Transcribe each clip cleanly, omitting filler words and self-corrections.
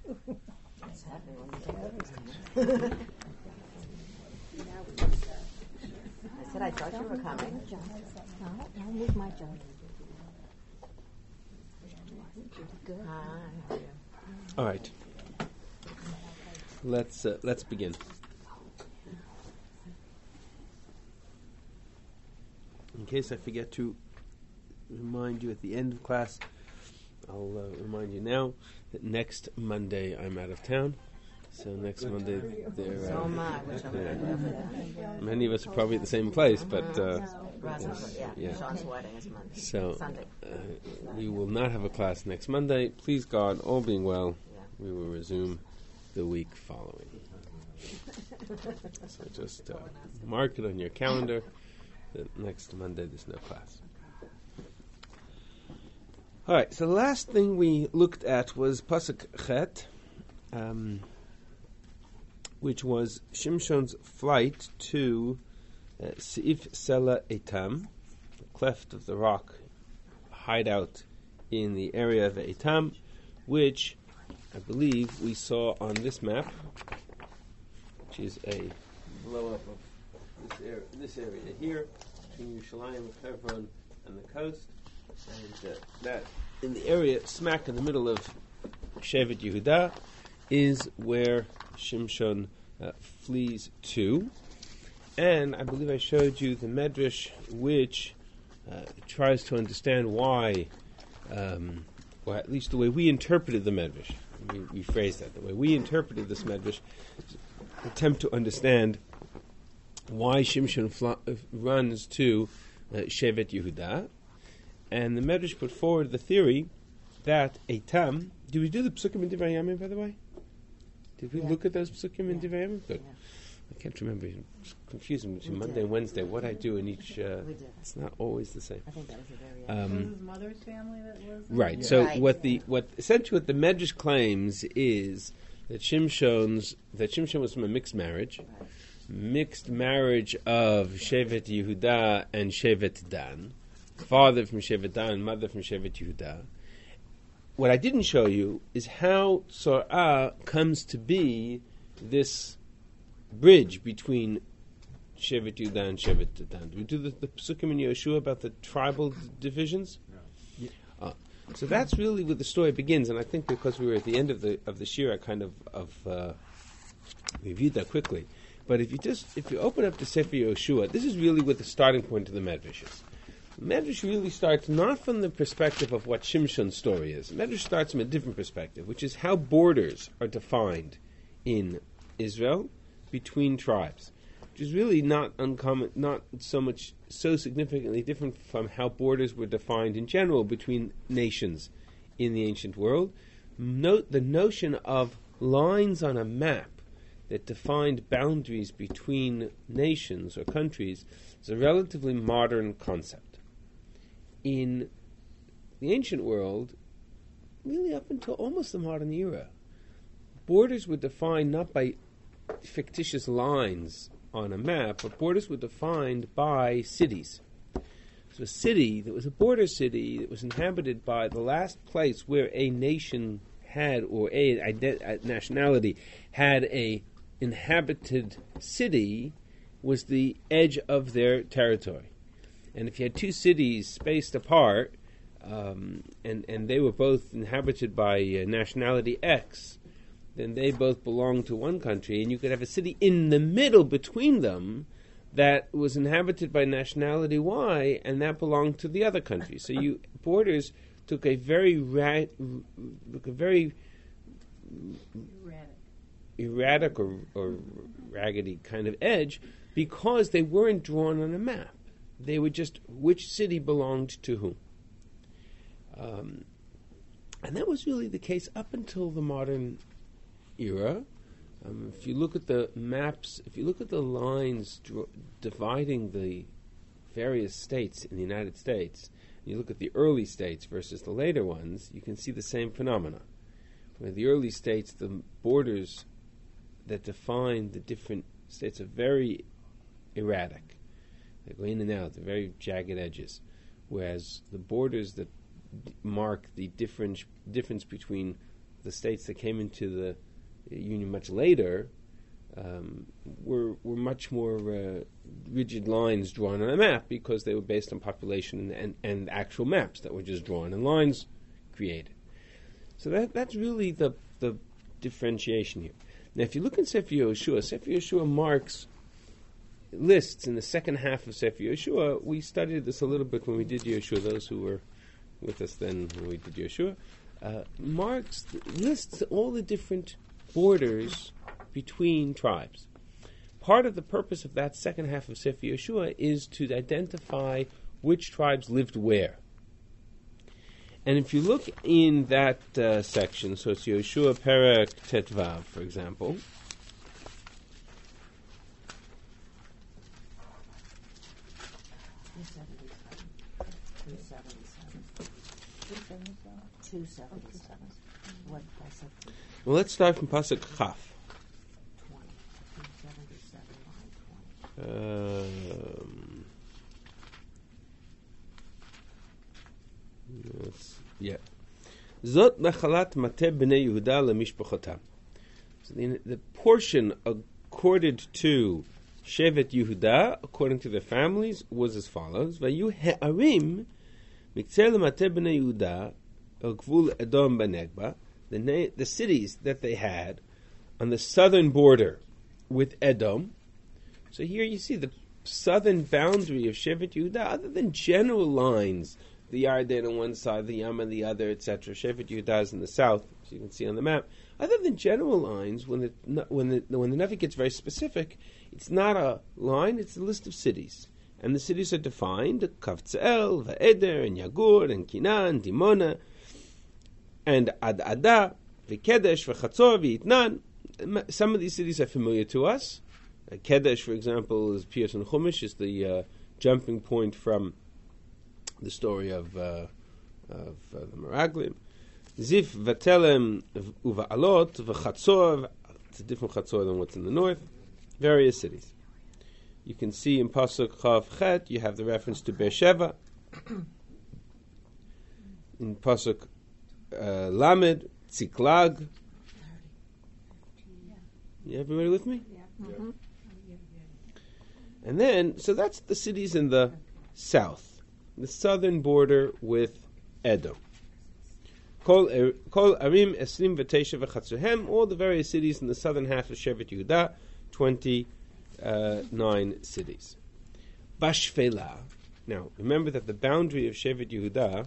It's happening when you take I said I thought you were coming. No, I'll move my junk. Good. All right. Let's begin. In case I forget to remind you at the end of class, I'll remind you now that next Monday I'm out of town. So next Monday, many of us are probably at the same place, but Sean's wedding is Monday. So Sunday. We will not have a class next Monday. Please God, all being well, we will resume the week following. So just mark it on your calendar that next Monday there's no class. All right, so the last thing we looked at was Pasuk Chet, which was Shimshon's flight to Seif Sela Etam, the cleft of the rock hideout in the area of Etam, which I believe we saw on this map, which is a blow-up of this area here, between Yerushalayim, Hebron, and the coast, and that in the area smack in the middle of Shevet Yehuda is where Shimshon flees to. And I believe I showed you the Medrash, which tries to understand why, or at least the way we interpreted the Medrash. We phrased that. The way we interpreted this Medrash, attempt to understand why Shimshon runs to Shevet Yehuda. And the Medrash put forward the theory that Etam... Did we do the Psukim in Divrei Yamim, by the way? Did we look at those Psukim in Divrei Yamim? Good. Yeah. I can't remember. It's confusing between Monday and Wednesday. What I do in each... it's not always the same. I think that was the very his mother's family that was... Right. Yeah. So Right. what essentially what the Medrash claims is that Shimshon was from a mixed marriage. Right. Mixed marriage of Shevet Yehuda and Shevet Dan. Father from Shevet Dan, mother from Shevet Yehuda. What I didn't show you is how Tzorah comes to be this bridge between Shevet Yehuda and Shevet Dan. Do we do the Psukim in Yeshua about the tribal divisions? No. Yeah. So that's really where the story begins, and I think because we were at the end of the shir, I kind of reviewed that quickly. But if you open up the Sefer Yeshua, this is really what the starting point of the Medrash is. Medrash really starts not from the perspective of what Shimshon's story is. Medrash starts from a different perspective, which is how borders are defined in Israel between tribes, which is really not uncommon, not so significantly different from how borders were defined in general between nations in the ancient world. Note the notion of lines on a map that defined boundaries between nations or countries is a relatively modern concept. In the ancient world, really up until almost the modern era, borders were defined not by fictitious lines on a map, but borders were defined by cities. So a city that was a border city that was inhabited by the last place where a nation had, or a nationality had a inhabited city, was the edge of their territory. And if you had two cities spaced apart, and they were both inhabited by nationality X, then they both belonged to one country, and you could have a city in the middle between them that was inhabited by nationality Y, and that belonged to the other country. So borders took a very erratic or raggedy kind of edge because they weren't drawn on a map. They were just which city belonged to whom. And that was really the case up until the modern era. If you look at the maps, if you look at the lines dividing the various states in the United States, you look at the early states versus the later ones, you can see the same phenomena. Where the early states, the borders that define the different states are very erratic. They go in and out, they're very jagged edges. Whereas the borders that mark the difference between the states that came into the Union much later were much more rigid lines drawn on a map because they were based on population and actual maps that were just drawn and lines created. So that's really the differentiation here. Now, if you look in Sefer Yehoshua lists in the second half of Sefer Yehoshua. We studied this a little bit when we did Yehoshua. Those who were with us then when we did Yehoshua, lists all the different borders between tribes. Part of the purpose of that second half of Sefer Yehoshua is to identify which tribes lived where. And if you look in that section, so it's Yehoshua Perek Tetvav, for example. What I said, Well, let's start from Pasuk Chaf. 277, Zot mechalat mateh b'nei Yehuda lemishpachotam. So the portion accorded to Shevet Yehuda, according to their families, was as follows: Vayu he'arim miktzeh lemateh b'nei Yehuda el gvul Edom b'negba. The cities that they had on the southern border with Edom. So here you see the southern boundary of Shevet Yehuda, other than general lines, the Yarden on one side, the Yam on the other, etc. Shevet Yehuda is in the south, as you can see on the map. Other than general lines, when the Navi gets very specific, it's not a line; it's a list of cities, and the cities are defined: Kavtzel, Va'eder, and Yagur, and Kinan, Dimona, and Ad-Ada, V'Kedesh, V'Chatzor, V'Itnan. Some of these cities are familiar to us. Kedesh, for example, is Pius and Chumash, is the jumping point from the story of the Meraglim. Zif, Vatelem, Uva'alot, V'Chatzor. It's a different Chatzor than what's in the north. Various cities. You can see in Pasuk Chav Chet, you have the reference to Beersheba. In Pasuk Lamed, Tziklag. You everybody with me? Yeah. Mm-hmm. And then, so that's the cities in the south, the southern border with Edom. Kol Arim Esrim V'Teisha V'Chatzuhem, all the various cities in the southern half of Shevet Yehuda, 29 cities. Bashfela. Now, remember that the boundary of Shevet Yehuda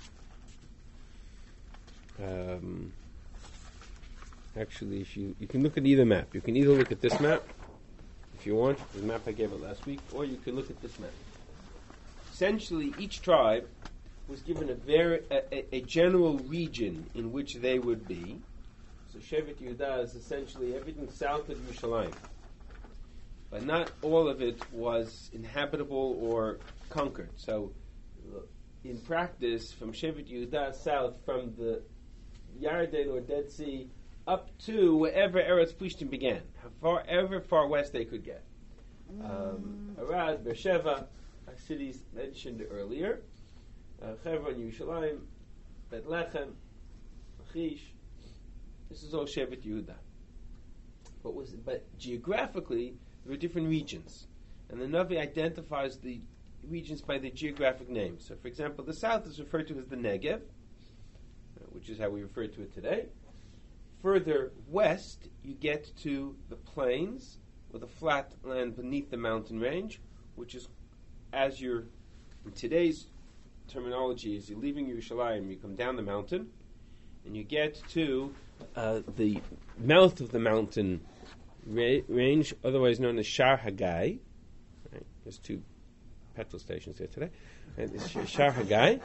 actually, if you can look at either map. You can either look at this map, if you want, the map I gave it last week, or you can look at this map. Essentially, each tribe was given a general region in which they would be. So Shevet Yehuda is essentially everything south of Yerushalayim. But not all of it was inhabitable or conquered. So in practice, from Shevet Yehuda south, from the Yarden or Dead Sea, up to wherever Eretz Plishtim began, however far west they could get. Arad, Beersheba, cities mentioned earlier, Hebron, Yerushalayim, Bethlehem, Lachish. This is all Shevet Yehuda. But geographically, there were different regions, and the Navi identifies the regions by the geographic names. So, for example, the south is referred to as the Negev, which is how we refer to it today. Further west, you get to the plains, or the flat land beneath the mountain range, which is, as you're, in today's terminology, as you're leaving Yerushalayim, you come down the mountain, and you get to the mouth of the mountain range, otherwise known as Shar Hagai. Right? There's 2 petrol stations there today. Right? It's Shar Hagai.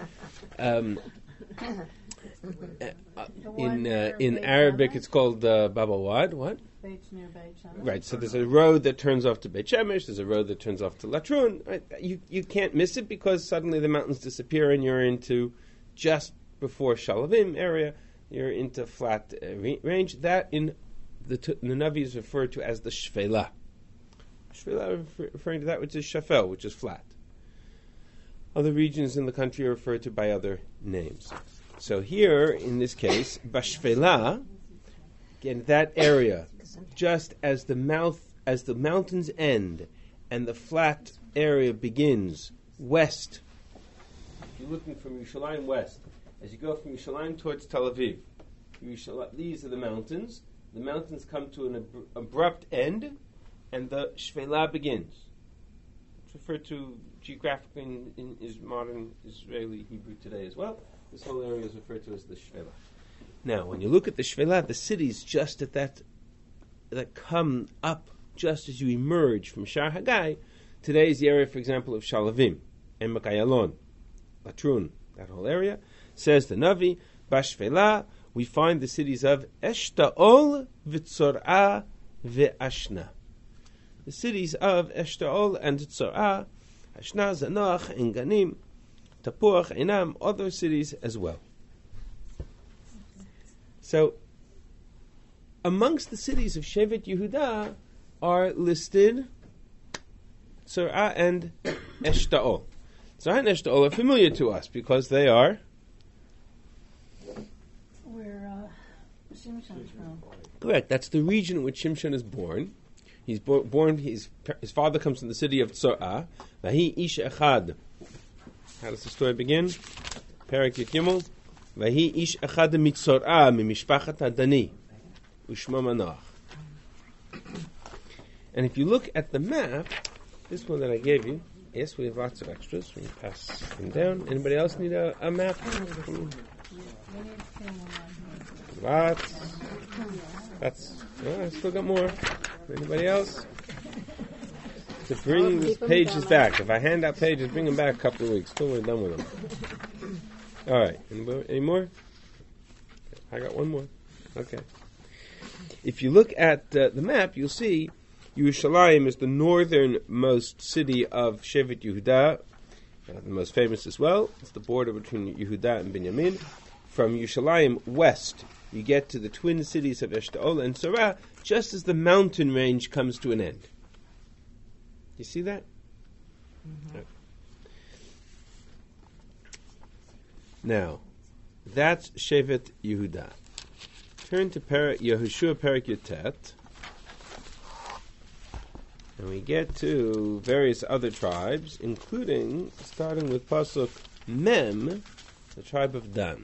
In Arabic, it's called Baba Wad. What? Beit's near Beit Shemesh. Right. So there's a road that turns off to Beit Shemesh. There's a road that turns off to Latrun. Right? You can't miss it because suddenly the mountains disappear and you're into just before Shalavim area. You're into flat range. That in the Navi is referred to as the Shvela. Shvela referring to that which is Shafel, which is flat. Other regions in the country are referred to by other names. So here, in this case, Bashvela, again, that area, just as the mountains end and the flat area begins west. If you're looking from Yerushalayim west, as you go from Yerushalayim towards Tel Aviv, these are the mountains. The mountains come to an abrupt end, and the Shvela begins. It's referred to geographically in modern Israeli Hebrew today as well. This whole area is referred to as the Shvela. Now, when you look at the Shvela, the cities just at that come up just as you emerge from Shar Hagai, today is the area, for example, of Shalavim, Emek Ayalon, Latrun, that whole area. Says the Navi, Bashvela, we find the cities of Eshtaol, V'tzorah, Ve'ashna. The cities of Eshtaol and Tzorah, Ashna, Zanoach, Enganim, Tapuach, Einam, other cities as well. So, amongst the cities of Shevet Yehuda are listed Tzorah and Eshtaol. Tzorah and Eshtaol are familiar to us because they are Where Shimshon's from. correct. That's the region in which Shimshon is born. He's born. His father comes from the city of Tzorah. Vahi ish echad. How does the story begin? Perek Yud Gimel. Vahi ish echad mitzorah mimishpachat Adani ushmo Manoach. And if you look at the map, this one that I gave you, yes, we have lots of extras. We can pass them down. Anybody else need a map? Lots. I still got more. Anybody else? To bring these pages back. If I hand out pages, bring them back a couple of weeks till we're done with them. All right. Any more? I got one more. Okay. If you look at the map, you'll see Yerushalayim is the northernmost city of Shevet Yehuda, the most famous as well. It's the border between Yehuda and Binyamin. From Yerushalayim west, you get to the twin cities of Eshtaol and Tzorah, just as the mountain range comes to an end. You see that? Mm-hmm. Right. Now, that's Shevet Yehuda. Turn to Yehoshua Perek Yutet, and we get to various other tribes, including, starting with Pasuk Mem, the tribe of Dan.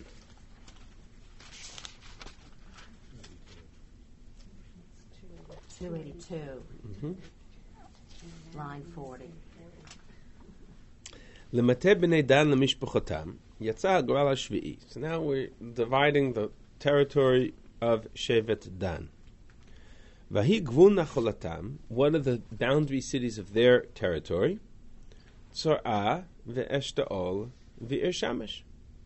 Mm-hmm. Line 40. L'mateh b'nei Dan l'mishpachotam yatsa hagral hashvi'i. So now we're dividing the territory of Shevet Dan. Vahi gvul nacholatam, one of the boundary cities of their territory, Tzorah ve'eshtaol ve'ir shamesh.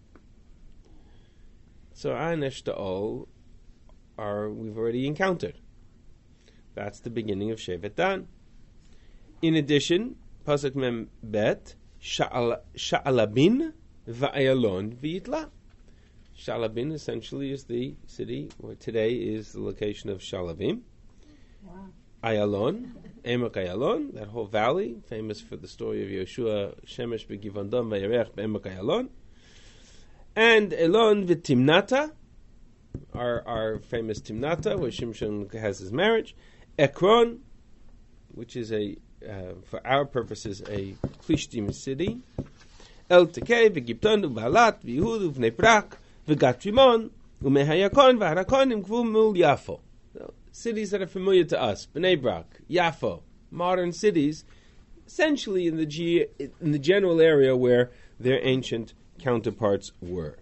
Tzorah and Eshtaol we've already encountered. That's the beginning of Shevet Dan. In addition, Pasuk Mem Bet, Sha'alabin va'ayalon v'yitla. Sha'alabin essentially is the city where today is the location of Shalavim. Wow. Ayalon, Emek Ayalon, that whole valley, famous for the story of Yoshua, Shemesh be'givandom v'yarech be'emek Ayalon. And Elon v'Timnata, our famous Timnata, where Shimshon has his marriage. Ekron, which is for our purposes, a Plishtim city. El Tekei v'Gipton u'Balat v'Yehud u'Vnei Brak v'Gat Rimon u'Mehayakon v'Harakonim gvul mul Yafo. Cities that are familiar to us, Bnei Brak, Yafo, modern cities, essentially in the general area where their ancient counterparts were.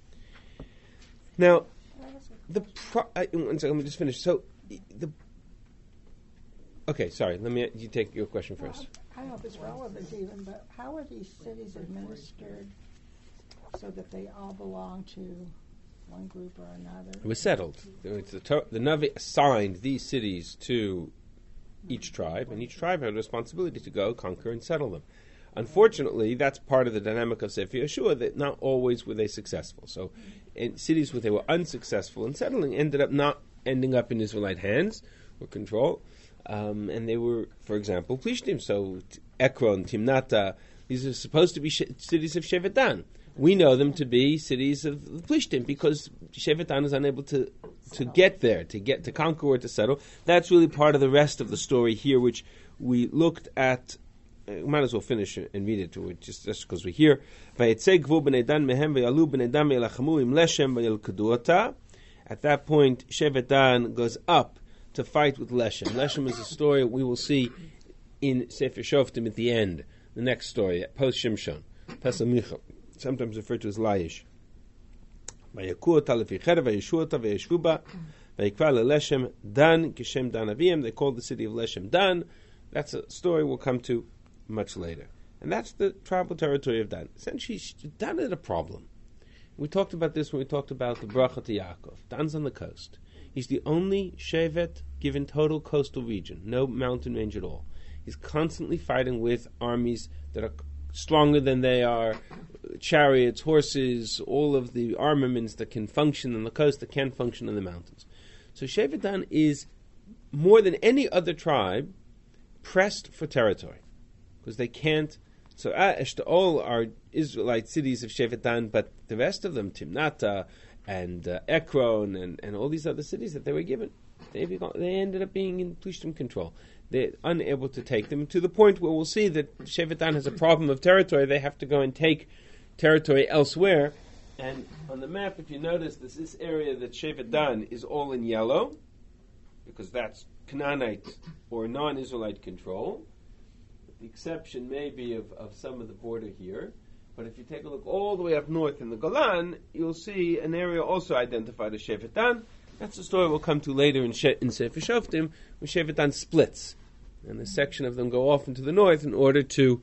Now, one second, let me just finish. So, okay, sorry. You take your question first. I don't know if it's relevant even, but how are these cities administered so that they all belong to one group or another? It was settled. The Navi assigned these cities to each tribe, and each tribe had a responsibility to go conquer and settle them. Unfortunately, that's part of the dynamic of Sefer Yeshua, that not always were they successful. So, in cities where they were unsuccessful in settling ended up not ending up in Israelite hands or control. And they were, for example, Plishtim. So Ekron, Timnata, these are supposed to be cities of Shevet Dan. we know them to be cities of Plishtim because Shevet Dan is unable to get there, to conquer or to settle. That's really part of the rest of the story here, which we looked at. Might as well finish and read it just because we're here. At that point, Shevet Dan goes up to fight with Leshem. Leshem is a story we will see in Sefer Shoftim at the end, the next story, post Shimshon, Pesach Michal, sometimes referred to as Laish. They call the city of Leshem Dan. That's a story we'll come to much later. And that's the tribal territory of Dan. Essentially, Dan had a problem. We talked about this when we talked about the bracha to Yaakov. Dan's on the coast. He's the only Shevet given total coastal region, no mountain range at all. He's constantly fighting with armies that are stronger than they are, chariots, horses, all of the armaments that can function on the coast that can't function in the mountains. So Shevet Dan is, more than any other tribe, pressed for territory. Because they can't. So Eshtaol are Israelite cities of Shevet Dan, but the rest of them, Timnata and Ekron and all these other cities that they were given, they ended up being in Plishtim control. They're unable to take them to the point where we'll see that Shevet Dan has a problem of territory. They have to go and take territory elsewhere. And on the map, if you notice, there's this area that Shevet Dan is all in yellow, because that's Canaanite or non-Israelite control. The exception may be of some of the border here. But if you take a look all the way up north in the Golan, you'll see an area also identified as Shevet Dan. That's a story we'll come to later in Sefer Shoftim, where Shevet Dan splits. And a section of them go off into the north in order to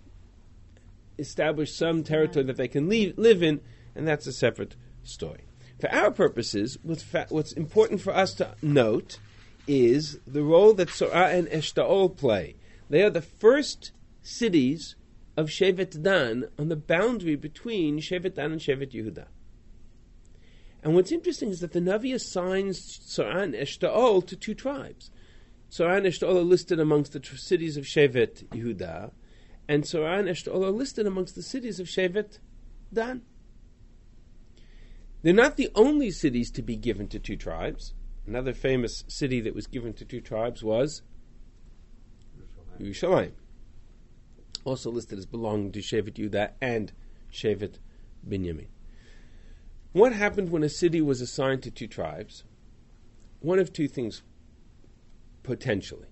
establish some territory that they can live in, and that's a separate story. For our purposes, what's important for us to note is the role that Sorah and Eshtaol play. They are the first cities of Shevet Dan on the boundary between Shevet Dan and Shevet Yehuda. And what's interesting is that the Navi assigns Sorah and Eshtaol to two tribes. Sorah and Eshtaol are listed amongst the cities of Shevet Yehuda, and Sorah and Eshtaol are listed amongst the cities of Shevet Dan. They're not the only cities to be given to two tribes. Another famous city that was given to two tribes was Yerushalayim, also listed as belonging to Shevet Yehuda and Shevet Binyamin. What happened when a city was assigned to two tribes? One of two things, potentially.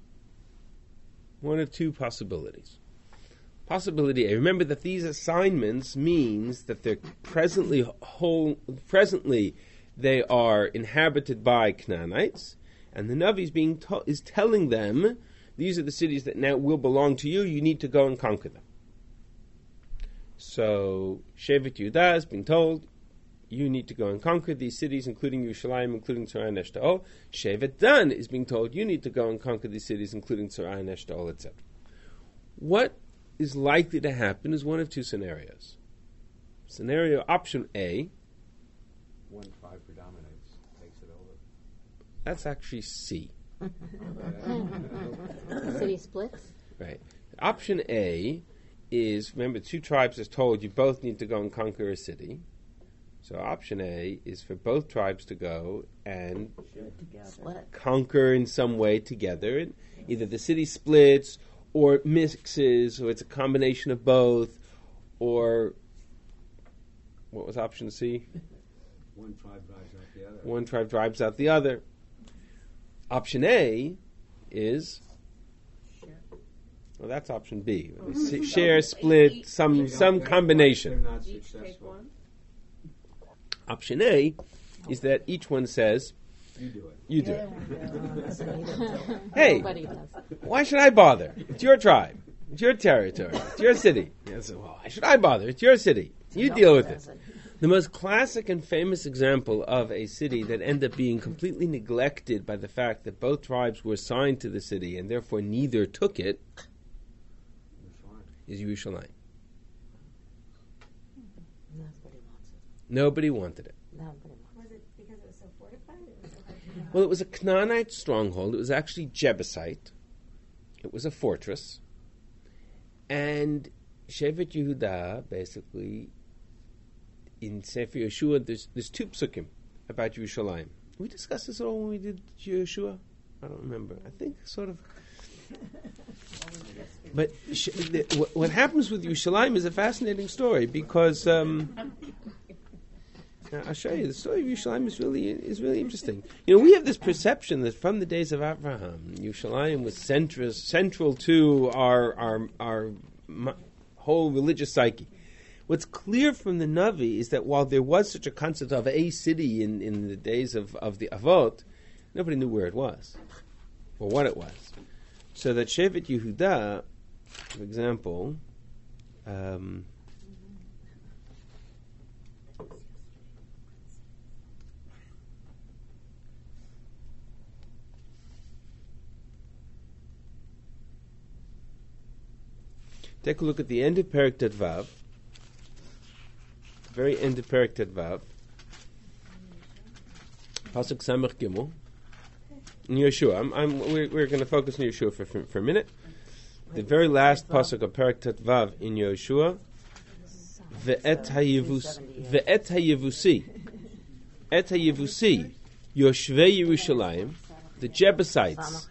One of two possibilities. Possibility A. Remember that these assignments means that they're presently they are inhabited by Canaanites, and the Navi is telling them, these are the cities that now will belong to you. You need to go and conquer them. So Shevet Yehuda is being told, you need to go and conquer these cities, including Yerushalayim, including Tzorah and Eshtaol. Shevet Dan is being told, you need to go and conquer these cities, including Tzorah and Eshtaol, etc. What is likely to happen is one of two scenarios. Scenario option A. One tribe predominates, takes it over. That's actually C. City splits. Right. Option A is, remember, two tribes are told you both need to go and conquer a city. So option A is for both tribes to go and conquer in some way together. Either the city splits or it mixes, or it's a combination of both, or what was option C? One tribe drives out the other. One tribe drives out the other. Option A is, well, that's option B. Share, split, some combination. They're not successful. Option A is that each one says, You do it. you do it. Hey, Nobody does. why should I bother? It's your tribe. It's your territory. It's your city. Yes, well, why should I bother? It's your city. You deal with it. The most classic and famous example of a city that ended up being completely neglected by the fact that both tribes were assigned to the city and therefore neither took it is Yerushalayim. Nobody wanted it. Was it because it was so fortified? It was so hard to Well, it was a Canaanite stronghold. It was actually Jebusite. It was a fortress. And Shevet Yehuda basically in Sefer Yeshua, there's two psukim about Yerushalayim. We discussed this all when we did Yeshua. I don't remember. I think sort of. But what happens with Yerushalayim is a fascinating story because I'll show you the story of Yerushalayim is really interesting. You know, we have this perception that from the days of Abraham, Yerushalayim was central to our whole religious psyche. What's clear from the Navi is that while there was such a concept of a city in the days of the Avot, nobody knew where it was or what it was. So that Shevet Yehuda, for example, take a look at the end of Perek Tet Vav, the very end of Perek Tet Vav, Pasuk Samach Gimel, in Yeshua. We're going to focus on Yeshua for a minute. The very last pasuk of Perek Tet Vav in Yeshua, Ve'et hayevusi, Yoshvei Yerushalayim, the Jebusites.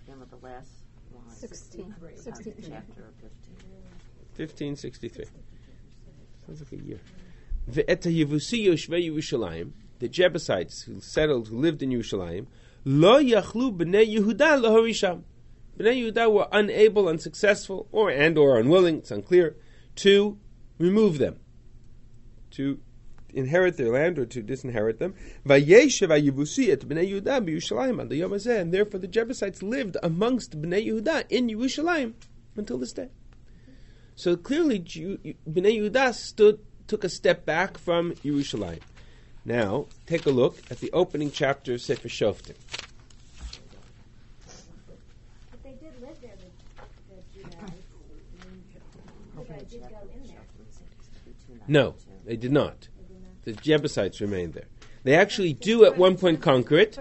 1563. Sounds like a year. Ve'et hayevusi Yoshvei Yerushalayim, the Jebusites who lived in Yerushalayim, Lo yachlu b'nei Yehuda lahorisham. B'nei Yehuda were unable, unsuccessful, or unwilling, it's unclear, to remove them, to inherit their land or to disinherit them. Vayeshev hayevusi et b'nei Yehuda b'Yerushalayim ad hayom hazeh, and therefore the Jebusites lived amongst b'nei Yehuda in Yerushalayim until this day. So clearly, b'nei Yehuda took a step back from Yerushalayim. Now, take a look at the opening chapter of Sefer Shoftim. But they did live there, the Judahites. Judah did go in there. No, they did not. The Jebusites remained there. They actually do at one point conquer it.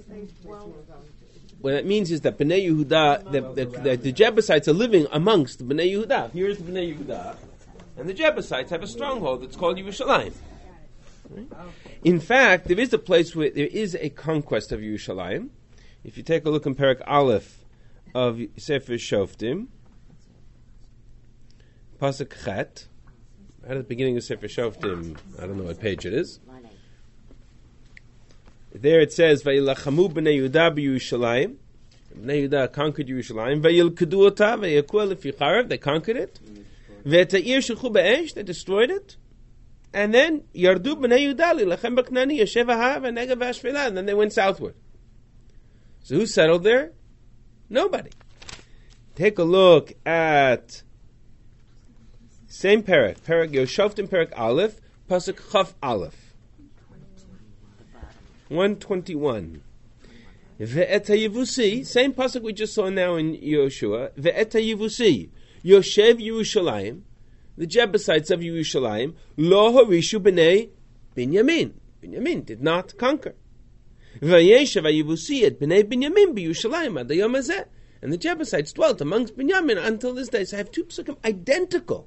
What that means is that Bnei Yehuda, the Jebusites are living amongst Bnei Yehuda. Here's Bnei Yehuda, and the Jebusites have a stronghold that's called Yerushalayim. Right? In fact, there is a place where there is a conquest of Yerushalayim. If you take a look in Perek Aleph of Sefer Shoftim, Pasuk Chet, right at the beginning of Sefer Shoftim, I don't know what page it is. There it says, "Vayilachamu b'nei Yehuda b'Yerushalayim." Bnei Yehuda conquered Yerushalayim. Vayilkedu ota vayakuel lefi charav. They conquered it. Ve'eta'ir shelchu be'esh. They destroyed it. And then Yardu b'nei Yehuda lilachem b'Knani Yoshev Ha'ar v'Negev v'Ashpela. And then they went southward. So who settled there? Nobody. Take a look at same Perek Yoshoftim Perek Aleph, Pasuk Chaf Aleph. 121. Ve'et hayevusi, same pasuk we just saw now in Yoshua. Ve'et hayevusi, Yoshev Yerushalayim, the Jebusites of Yerushalayim, lo harishu b'nei Binyamin. Binyamin did not conquer. Vayeshev hayevusi et b'nei Binyamin b'Yerushalayim ad hayom hazeh. And the Jebusites dwelt amongst Binyamin until this day. So I have two psukim identical.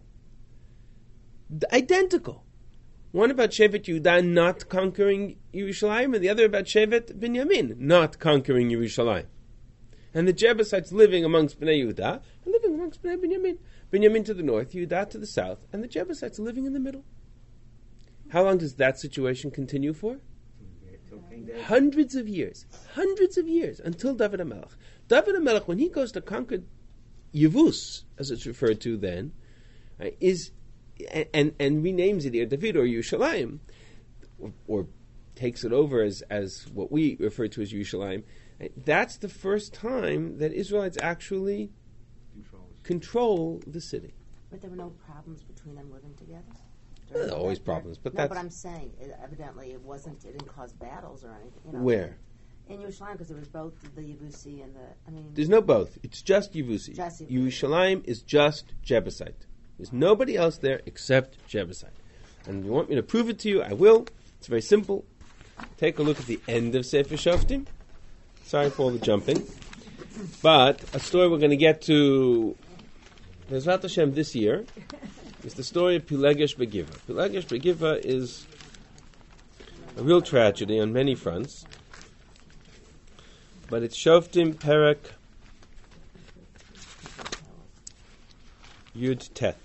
One about Shevet Yehuda not conquering Yerushalayim, and the other about Shevet Binyamin not conquering Yerushalayim. And the Jebusites living amongst Bnei Yehuda and living amongst Bnei Binyamin. Binyamin to the north, Yehuda to the south, and the Jebusites living in the middle. How long does that situation continue for? Hundreds of years, until David HaMelech. David HaMelech, when he goes to conquer Yevus, as it's referred to then, is... And renames it Ir David or Yerushalayim, or takes it over as what we refer to as Yerushalayim. That's the first time that Israelites actually control the city. But there were no problems between them living together? There are always problems, but but I'm saying, evidently it didn't cause battles or anything. You know, where? In Yerushalayim, because there was both the Yevusi and There's no both. It's just Yevusi. Yerushalayim is just Jebusite. There's nobody else there except Jebusite. And if you want me to prove it to you, I will. It's very simple. Take a look at the end of Sefer Shoftim. Sorry for all the jumping. But a story we're going to get to Bezrat Hashem this year is the story of Pilegesh Begiva. Pilegesh Begiva is a real tragedy on many fronts. But it's Shoftim Perek Yud Tet.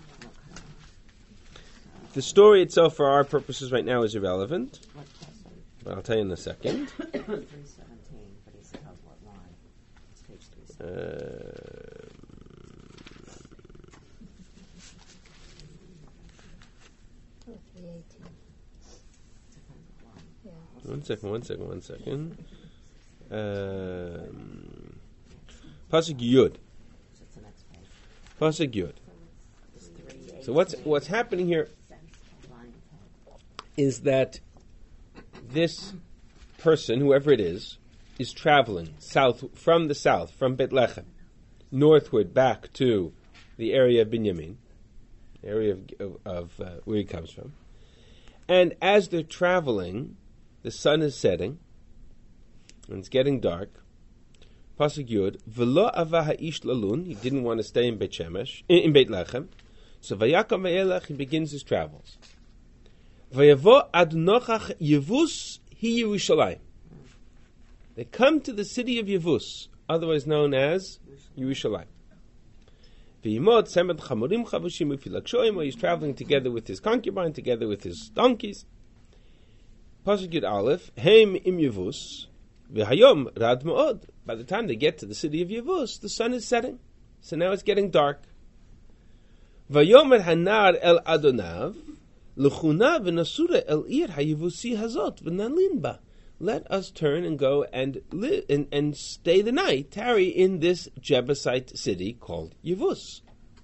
The story itself, for our purposes right now, is irrelevant. But I'll tell you in a second. 317, but he said what line? It's page 317. Oh, 318. Yeah. One second. Pasuk Yud. So it's the next page. Pasuk Yud. It's 318. So what's happening here Line 10. is that this person, whoever it is traveling from Bethlehem, northward back to the area of Binyamin, area of where he comes from. And as they're traveling, the sun is setting, and it's getting dark. Pasuk Yud, V'lo ava ha'ish lalun, he didn't want to stay in Beit Shemesh, in Bethlehem. So Vayakam Vayelech, he begins his travels. Vayavo ad nochach Yevus hi Yerushalayim. They come to the city of Yevus, otherwise known as Yerushalayim. V'yimod semed chamorim chavushim ufilakshoim, he's traveling together with his concubine, together with his donkeys. Pasuk Yud Aleph, Heim im Yevus, v'hayom rad ma'od. By the time they get to the city of Yevus, the sun is setting. So now it's getting dark. Vayomer hanar el Adonav, l'chuna v'nasura el ir hayevusi hazot v'nalin ba. Let us turn and go and live and stay the night, tarry in this Jebusite city called Yevus.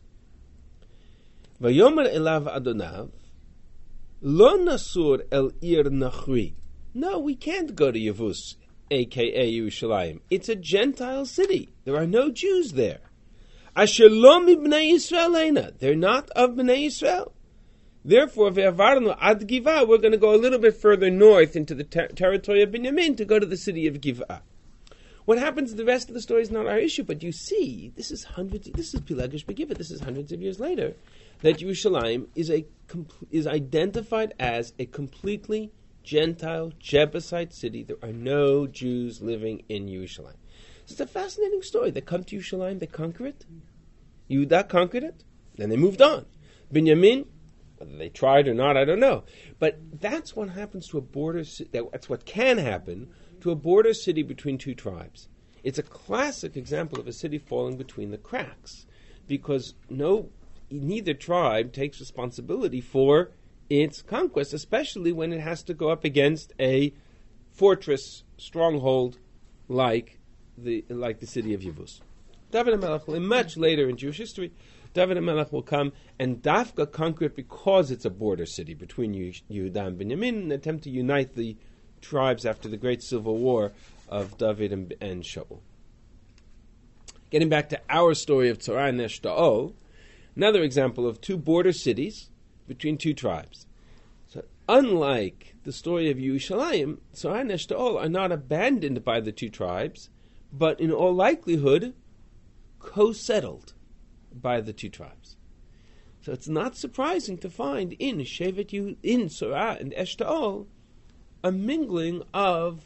Vayomer elav Adonav, lo nasur el ir nachri. No, we can't go to Yevus, a.k.a. Yerushalayim. It's a Gentile city. There are no Jews there. Asher lo mibnei Yisrael eina. They're not of Bnei Yisrael. Therefore, ve'avarnu ad Giva, we're going to go a little bit further north into the territory of Binyamin to go to the city of Giva. What happens in the rest of the story is not our issue, but you see, this is Pilagish Begiva, this is hundreds of years later, that Yerushalayim is identified as a completely Gentile, Jebusite city. There are no Jews living in Yerushalayim. It's a fascinating story. They come to Yerushalayim, they conquer it. Yehuda conquered it, then they moved on. Binyamin, whether they tried or not, I don't know. But that's what happens to a border city. That's what can happen to a border city between two tribes. It's a classic example of a city falling between the cracks, because neither tribe takes responsibility for its conquest, especially when it has to go up against a fortress stronghold like the city of Yevus. David HaMelech, much later in Jewish history, David HaMelech will come and Dafka conquer it because it's a border city between Yehuda and Binyamin, and attempt to unite the tribes after the great civil war of David and Shaul. Getting back to our story of Tzorah and Eshtaol, another example of two border cities between two tribes. So, unlike the story of Yerushalayim, Tzorah and Eshtaol are not abandoned by the two tribes, but in all likelihood co-settled by the two tribes. So it's not surprising to find in Tzorah and Eshtaol a mingling of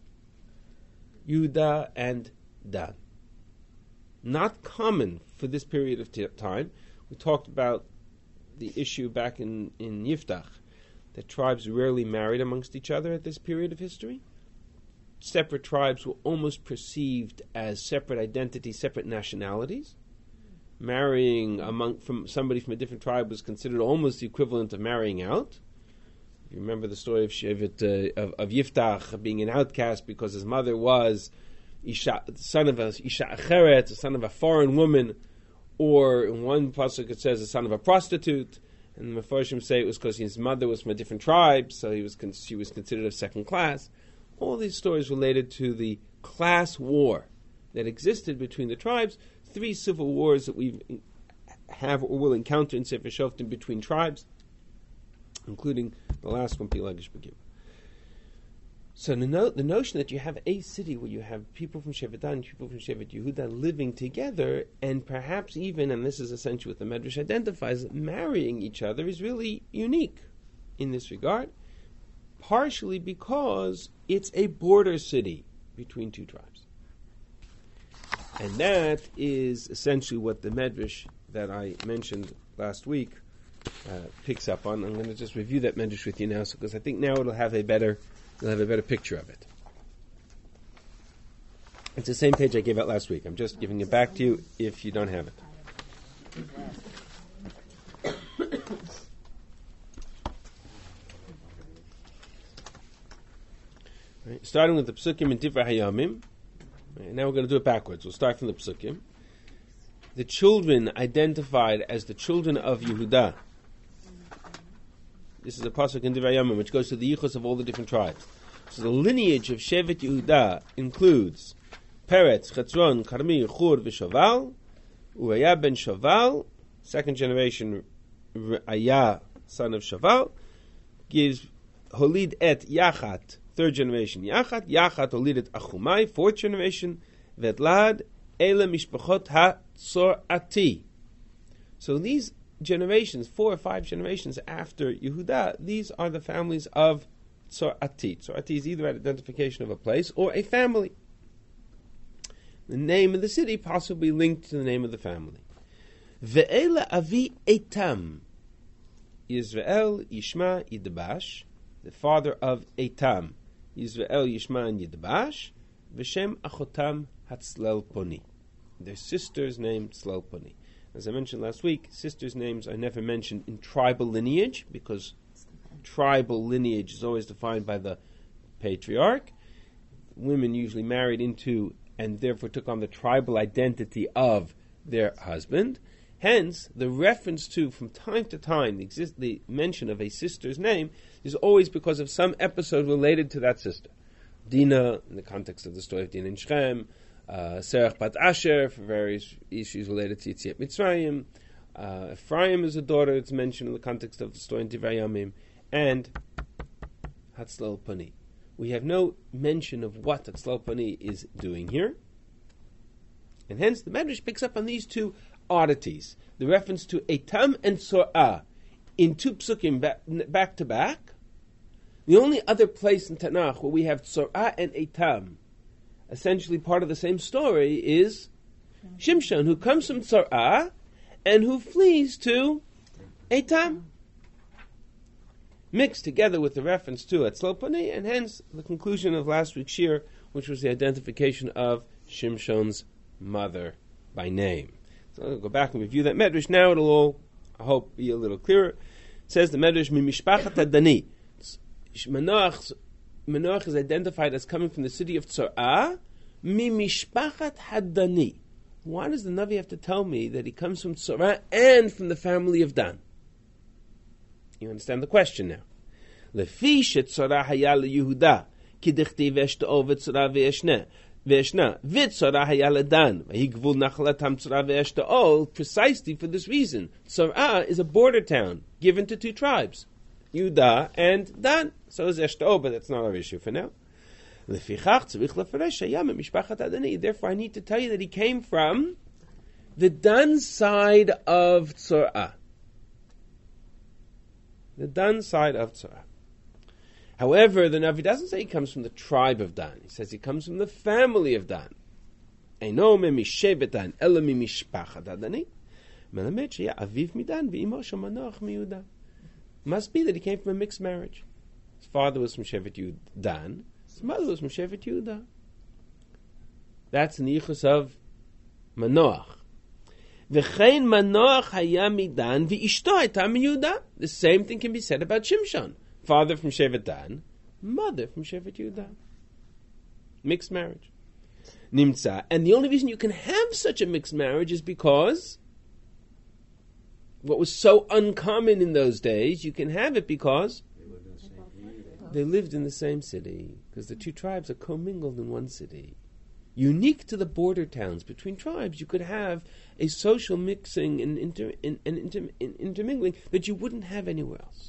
Yehuda and Dan. Not common for this period of time. We talked about the issue back in Yiftach, that tribes rarely married amongst each other at this period of history. Separate tribes were almost perceived as separate identities, separate nationalities. Marrying from somebody from a different tribe was considered almost the equivalent of marrying out. You remember the story of Yiftach being an outcast because his mother was son of a Isha Acheret, the son of a foreign woman, or in one pasuk it says the son of a prostitute, and the Mefarshim say it was because his mother was from a different tribe, so she was considered of second class. All these stories related to the class war that existed between the tribes. 3 civil wars that we have or will encounter in Sefer Shoftim between tribes, including the last one, Pilagish Begiva. So the notion that you have a city where you have people from Shevet Dan and people from Shevet Yehuda living together, and perhaps even, and this is essentially what the Medrash identifies, marrying each other, is really unique in this regard. partially because it's a border city between two tribes. And that is essentially what the Medrash that I mentioned last week picks up on. I'm going to just review that Medrash with you now, because I think now you'll have a better picture of it. It's the same page I gave out last week. I'm just giving it back to you if you don't have it. Right, starting with the Psukim in Divrei Hayamim. Right, now we're going to do it backwards. We'll start from the Psukim. The children identified as the children of Yehuda. This is a pasuk in Divrei Hayamim, which goes to the yichus of all the different tribes. So the lineage of Shevet Yehuda includes Peretz, Chetzron, Karmi, Chur, V'Shoval, Uraya ben Shoval, second generation Aya, son of Shoval, gives Holid et Yachat, third generation Yachat, Yachat Holid et Achumai, fourth generation, Vetlad, Ele Mishpachot HaTzorati. So these generations, 4 or 5 generations after Yehuda, these are the families of Tzorati. Tzorati is either an identification of a place or a family. The name of the city possibly linked to the name of the family. Ve'ela avi Etam, Yisrael, Yishma, Yidbash, the father of Etam, Yisrael, Yishma, and Yidbash, V'shem Achotam Hatzlel Poni. Their sister's name Tzlel Poni. As I mentioned last week, sisters' names are never mentioned in tribal lineage, because tribal lineage is always defined by the patriarch. Women usually married into and therefore took on the tribal identity of their husband. Hence, the reference to, from time to time, the mention of a sister's name is always because of some episode related to that sister. Dinah, in the context of the story of Dinah and Shechem, Serach Bat Asher, for various issues related to Yetziat Mitzrayim, Ephraim is a daughter that's mentioned in the context of the story in Divrei Hayamim, and Hatzlel Poni. We have no mention of what Hatzlel Poni is doing here. And hence the Medrash picks up on these two oddities. The reference to Etam and Sorah in 2 psukim back to back. The only other place in Tanakh where we have Sorah and Etam, essentially part of the same story, is Shimshon, who comes from Sorah and who flees to Etam, mixed together with the reference to Hatzlel Poni, and hence the conclusion of last week's shir, which was the identification of Shimshon's mother by name. So I'll go back and review that Medrash. Now it'll all, I hope, be a little clearer. It says the Medrash, Mimishpachat Hadani. Manoach is identified as coming from the city of Tzorah. Mimishpachat Hadani. Why does the Navi have to tell me that he comes from Tzorah and from the family of Dan? You understand the question now. Lefi shetzorah haya leYehuda, ki dichtiv eshto v'tzorah ve'eshna, v'tzorah haya leDan, v'higvul nachlatam tzorah ve'eshto, precisely for this reason. Tzorah is a border town given to 2 tribes, Yehuda and Dan. So is Eshto, but that's not our issue for now. Lefichach tzarich lefaresh haya memishpachat Adani. Therefore, I need to tell you that he came from the Dan side of Tzorah. The Dan side of Tzorah. However, the Navi doesn't say he comes from the tribe of Dan. He says he comes from the family of Dan. Eino memishevet Dan, ela mimishpachat Adani. Melamed sheya aviv midan v'imo shel Manoach miYehuda. Must be that he came from a mixed marriage. His father was from Shevet Dan. His mother was from Shevet Yehuda. That's in the yichus of Manoach. V'chein Manoach haya midan v'ishto hayta miYehuda. The same thing can be said about Shimshon. Father from Shevet Dan, mother from Shevet Yehuda. Mixed marriage. Nimtza. And the only reason you can have such a mixed marriage is because what was so uncommon in those days, you can have it because they lived in the same city. Because the 2 tribes are commingled in one city. Unique to the border towns between tribes, you could have a social mixing and intermingling that you wouldn't have anywhere else.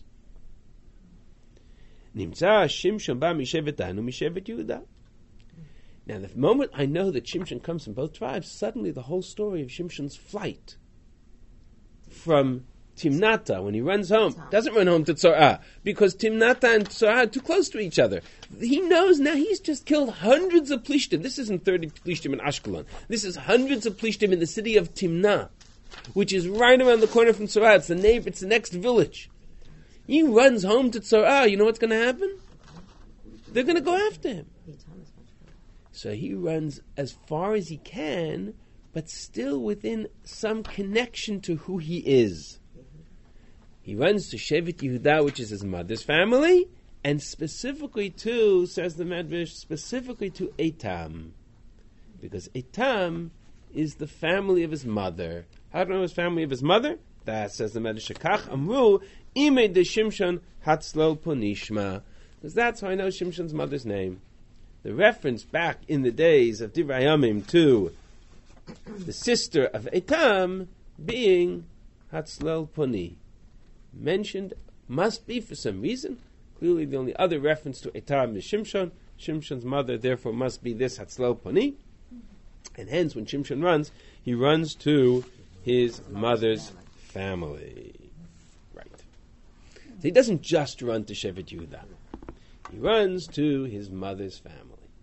Nimtza Shimshon ba mishevet Dan u'mishevet Yehuda. Now, the moment I know that Shimshon comes from both tribes, suddenly the whole story of Shimshon's flight from Timnata, when he runs home, doesn't run home to Tzorah, because Timnata and Tzorah are too close to each other. He knows now he's just killed hundreds of Plishtim. This isn't 30 Plishtim in Ashkelon. This is hundreds of Plishtim in the city of Timnah, which is right around the corner from Tzorah. It's the neighbor, it's the next village. He runs home to Tzorah. You know what's going to happen? They're going to go after him. So he runs as far as he can, but still within some connection to who he is. He runs to Shevet Yehuda, which is his mother's family, and specifically to, says the Medrash, specifically to Etam. Because Etam is the family of his mother. How do I know his family of his mother? That, says the Medrash, Shekach Amru, Ime de Shimshon Hatzlol Ponishma. Because that's how I know Shimshon's mother's name. The reference back in the days of Divrei Yamim to the sister of Etam being Hatzlel Poni. Mentioned must be for some reason. Clearly the only other reference to Etam is Shimshon. Shimshon's mother therefore must be this Hatzlel Poni. And hence when Shimshon runs, he runs to his mother's family. Right. So he doesn't just run to Shevet Yehuda. He runs to his mother's family.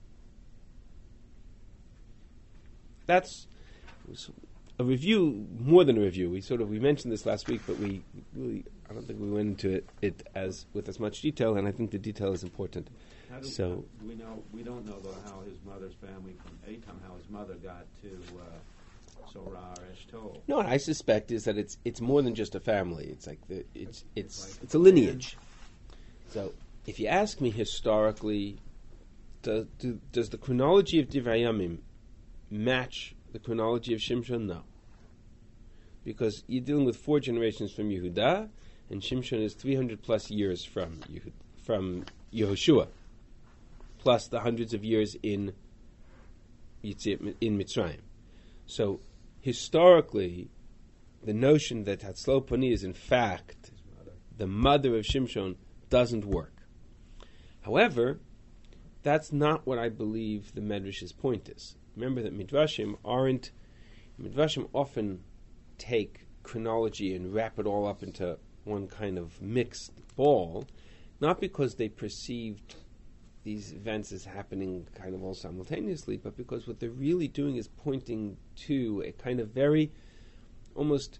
That's a review, more than a review. We mentioned this last week, but we really, I don't think we went into it with as much detail, and I think the detail is important. We don't know though how his mother's family from Etam, how his mother got to Sorah or Eshtoel. No, what I suspect is that it's more than just a family. It's like it's a lineage. So if you ask me historically, does the chronology of Divrei Yamim match the chronology of Shimshon? No. Because you're dealing with 4 generations from Yehuda, and Shimshon is 300 plus years from Yehoshua, plus the hundreds of years in Mitzrayim. So historically, the notion that Hatzlel Poni is in fact the mother of Shimshon doesn't work. However, that's not what I believe the Medrash's point is. Remember that Midrashim often take chronology and wrap it all up into one kind of mixed ball, not because they perceived these events as happening kind of all simultaneously, but because what they're really doing is pointing to a kind of very almost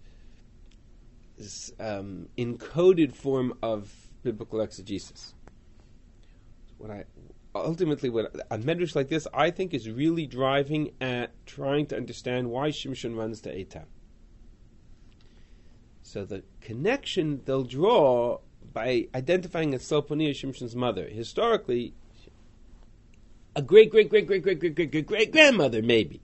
encoded form of biblical exegesis. Ultimately, a medrash like this, I think, is really driving at trying to understand why Shimshon runs to Etam. So the connection they'll draw by identifying Hatzlel Poni as Shimshon's mother, historically, a great-great-great-great-great-great-great-great-grandmother, maybe.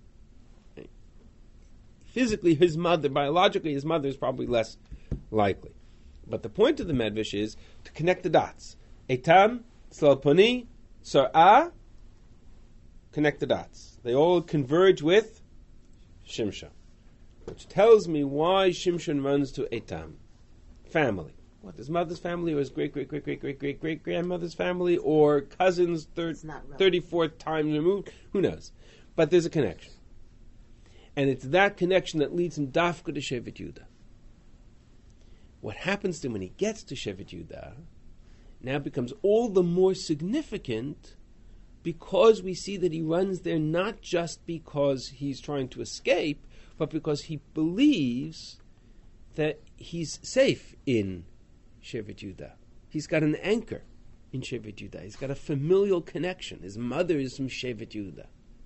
Physically, his mother, biologically, his mother is probably less likely. But the point of the medrash is to connect the dots. Etam, Hatzlel Poni, Sorah, connect the dots. They all converge with Shimshon, which tells me why Shimshon runs to Etam. Family. What, his mother's family, or his great-great-great-great-great-great-grandmother's family, or cousins 34 times removed? Who knows? But there's a connection. And it's that connection that leads him dafka to Shevet Yehuda. What happens to him when he gets to Shevet Yehuda now becomes all the more significant because we see that he runs there not just because he's trying to escape, but because he believes that he's safe in Shevet Yehuda. He's got an anchor in Shevet Yehuda. He's got a familial connection. His mother is from Shevet Yehuda.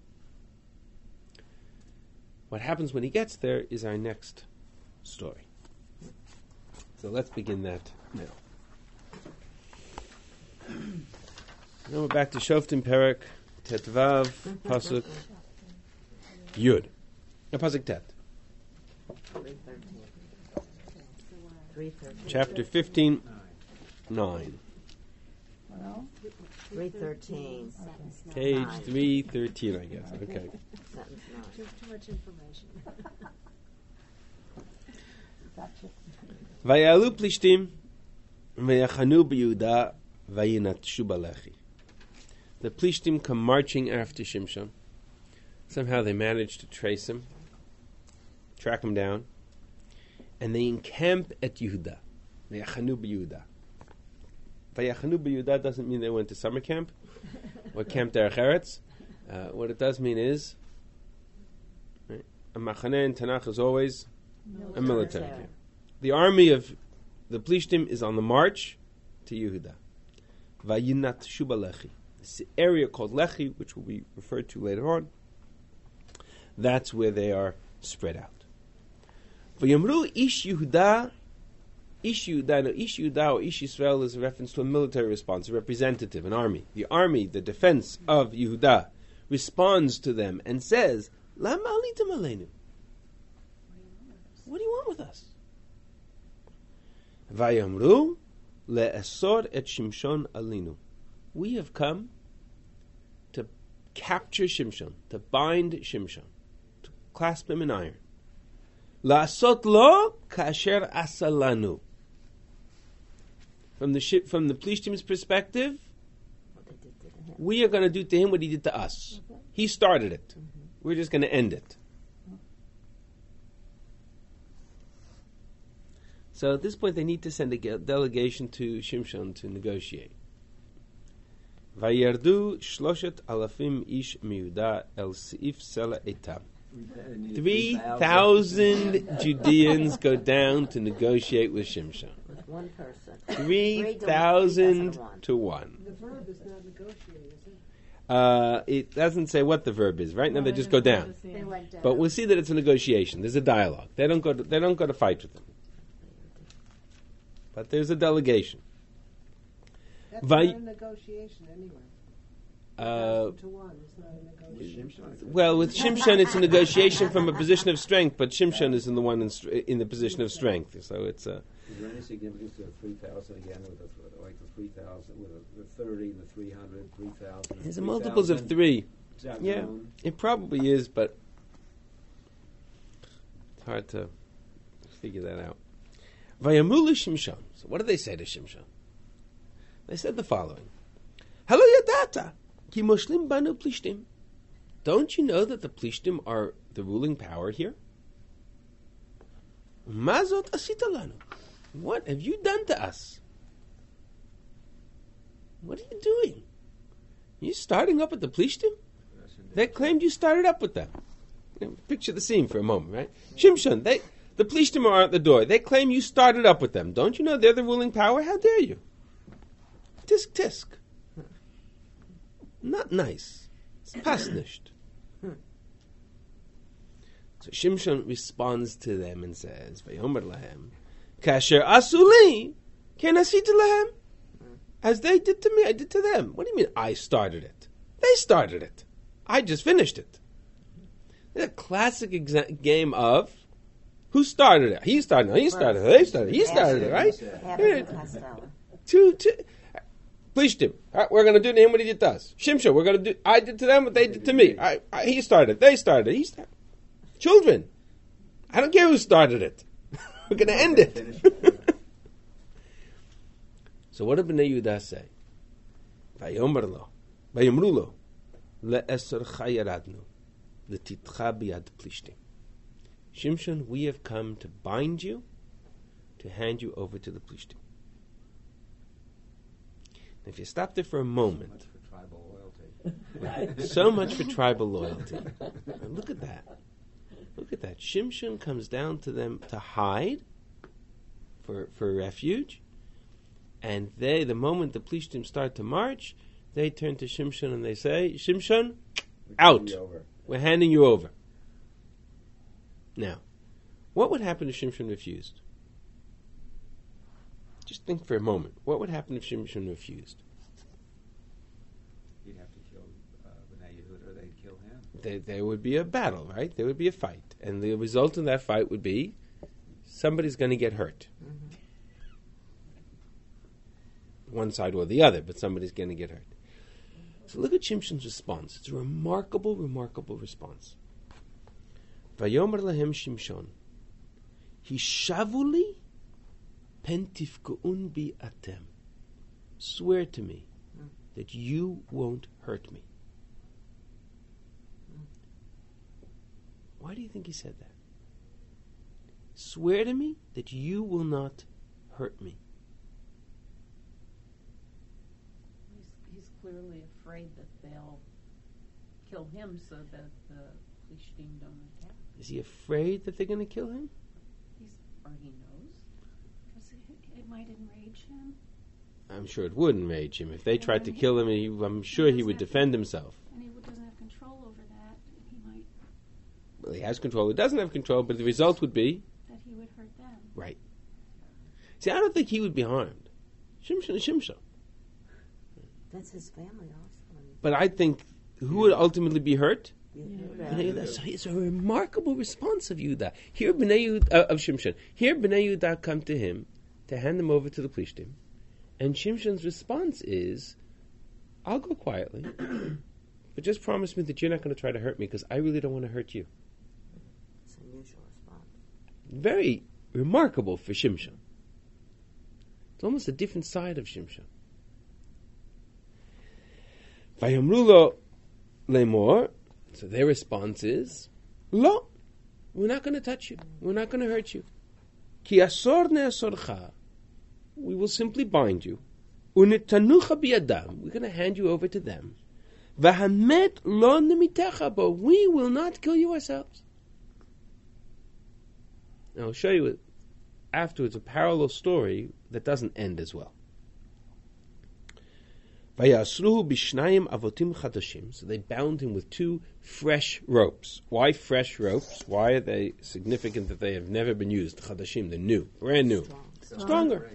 What happens when he gets there is our next story. So let's begin that now. Now we're back to Shoftim Perek Tetvav Pasuk Yud. Pasuk Tet. 313. Chapter 15, 9. Well, 313. Page 313, I guess. Okay. Sentence 9. Too much information. gotcha. Vayalu Plishtim vayachanu b'Yehuda vayinatshu balechi. The Plishtim come marching after Shimshon. Somehow they manage to trace him, track him down, and they encamped at Yehuda. Vayachanu b'Yehuda. Vayachanu b'Yehuda doesn't mean they went to summer camp or Camp Derech Eretz. What it does mean is, right, a machaneh in Tanakh is always a military camp. The army of the Plishtim is on the march to Yehuda. Vayinat Shuba Lechi. This area called Lechi, which will be referred to later on, that's where they are spread out. Vayamru Ish Yehuda. Ish Yehuda or Ish Yisrael is a reference to a military response, a representative, an army. The army, the defense of Yehuda, responds to them and says, Lama alitum aleinu. What do you want with us? Vayamru le'esor et Shimshon alinu. We have come to capture Shimshon, to bind Shimshon, to clasp him in iron. La'asot lo kasher asalanu. From the Plishtim's perspective, we are going to do to him what he did to us. He started it. We're just going to end it. So at this point, they need to send a delegation to Shimshon to negotiate. Vayardu shloshet alafim ish miuda el seif sela etam. 3,000 Judeans go down to negotiate with Shimshon. With one person. 3,000 to 1. The verb is not negotiate, is it? It doesn't say what the verb is. Right now, they just go down. They went down. But we'll see that it's a negotiation. There's a dialogue. They don't go to fight with them. But there's a delegation. That's not a negotiation anyway. 1,000 to 1 is not a negotiation. Well, with Shimshon, it's a negotiation from a position of strength, but Shimshon is in the one in the position of strength. So it's a. Is there any significance to the 3,000 again, with the 3,000, with the 30, the 300, 3,000? There's multiples of 3. Is that Yeah, known? it probably is, but it's hard to figure that out. Vayamru Shimshon. So what did they say to Shimshon? They said the following: Hello yadata, ki moshlim banu plishtim. Don't you know that the Plishtim are the ruling power here? Mazot asita lanu. What have you done to us? What are you doing? You starting up with the Plishtim? They claimed you started up with them. Picture the scene for a moment, right? Shimshon, the Plishtim are at the door. They claim you started up with them. Don't you know they're the ruling power? How dare you? Tisk tisk. Not nice. It's pasnished. So Shimshon responds to them and says, Vayomer lahem, Kasher asuli, ken asita lahem. As they did to me, I did to them. What do you mean I started it? They started it. I just finished it. It's a classic game of who started it? He started it. He started it. They started it. He started it, right? Two. Plishtim. We're going to do to him what he did to us. Shimshon, we're going to do. I did to them what they did to me. He started it. They started it. He started. Children, I don't care who started it. We're going to end it. So what did Bnei Yehuda say? Vayomer lo, vayomru lo, le'eser chayaradnu, letitcha biyad plishtim. Shimshon, we have come to bind you, to hand you over to the Plishtim. If you stop there for a moment, so much for tribal loyalty. And look at that. Look at that. Shimshon comes down to them to hide for refuge. And the moment the Plishtim start to march, they turn to Shimshon and they say, Shimshon, out. We're handing you over. Now, what would happen if Shimshon refused? Just think for a moment. What would happen if Shimshon refused? He'd have to kill Bnei Yehuda, or they'd kill him. There would be a battle, right? There would be a fight. And the result of that fight would be somebody's going to get hurt. Mm-hmm. One side or the other, but somebody's going to get hurt. So look at Shimshon's response. It's a remarkable, remarkable response. Vayomer lahem Shimshon, Hishavuli pentifkuun bi atem. Swear to me that you won't hurt me. Why do you think he said that? swear to me that you will not hurt me. He's clearly afraid that they'll kill him so that the Plishtim don't attack. Is he afraid that they're going to kill him? Or he knows. Because it might enrage him. I'm sure it would enrage him. If they tried to kill him, I'm sure he would defend himself. And he doesn't have control over that. He might. Well, he has control. He doesn't have control, but the result would be... That he would hurt them. Right. See, I don't think he would be harmed. Shimshon is Shimshon. That's his family also. But I think who would ultimately be hurt? Yeah. So it's a remarkable response of Yehuda. Here, Bnei Yehuda, of Shimshon. Here, Bnei Yehuda come to him to hand him over to the Plishtim. And Shimshon's response is, I'll go quietly, but just promise me that you're not going to try to hurt me because I really don't want to hurt you. It's an unusual response. Very remarkable for Shimshon. It's almost a different side of Shimshon. Vayamru lo lemor. So their response is, Lo, we're not going to touch you. We're not going to hurt you. Ki asor ne'asorcha. We will simply bind you. Unitanucha biyadam. We're going to hand you over to them. Vahamet lo nemitecha, but we will not kill you ourselves. Now I'll show you afterwards a parallel story that doesn't end as well. Vayasruhu bishnayim avotim chadashim. So they bound him with 2 fresh ropes. Why fresh ropes? Why are they significant that they have never been used? Chadashim, they're new, brand new, stronger.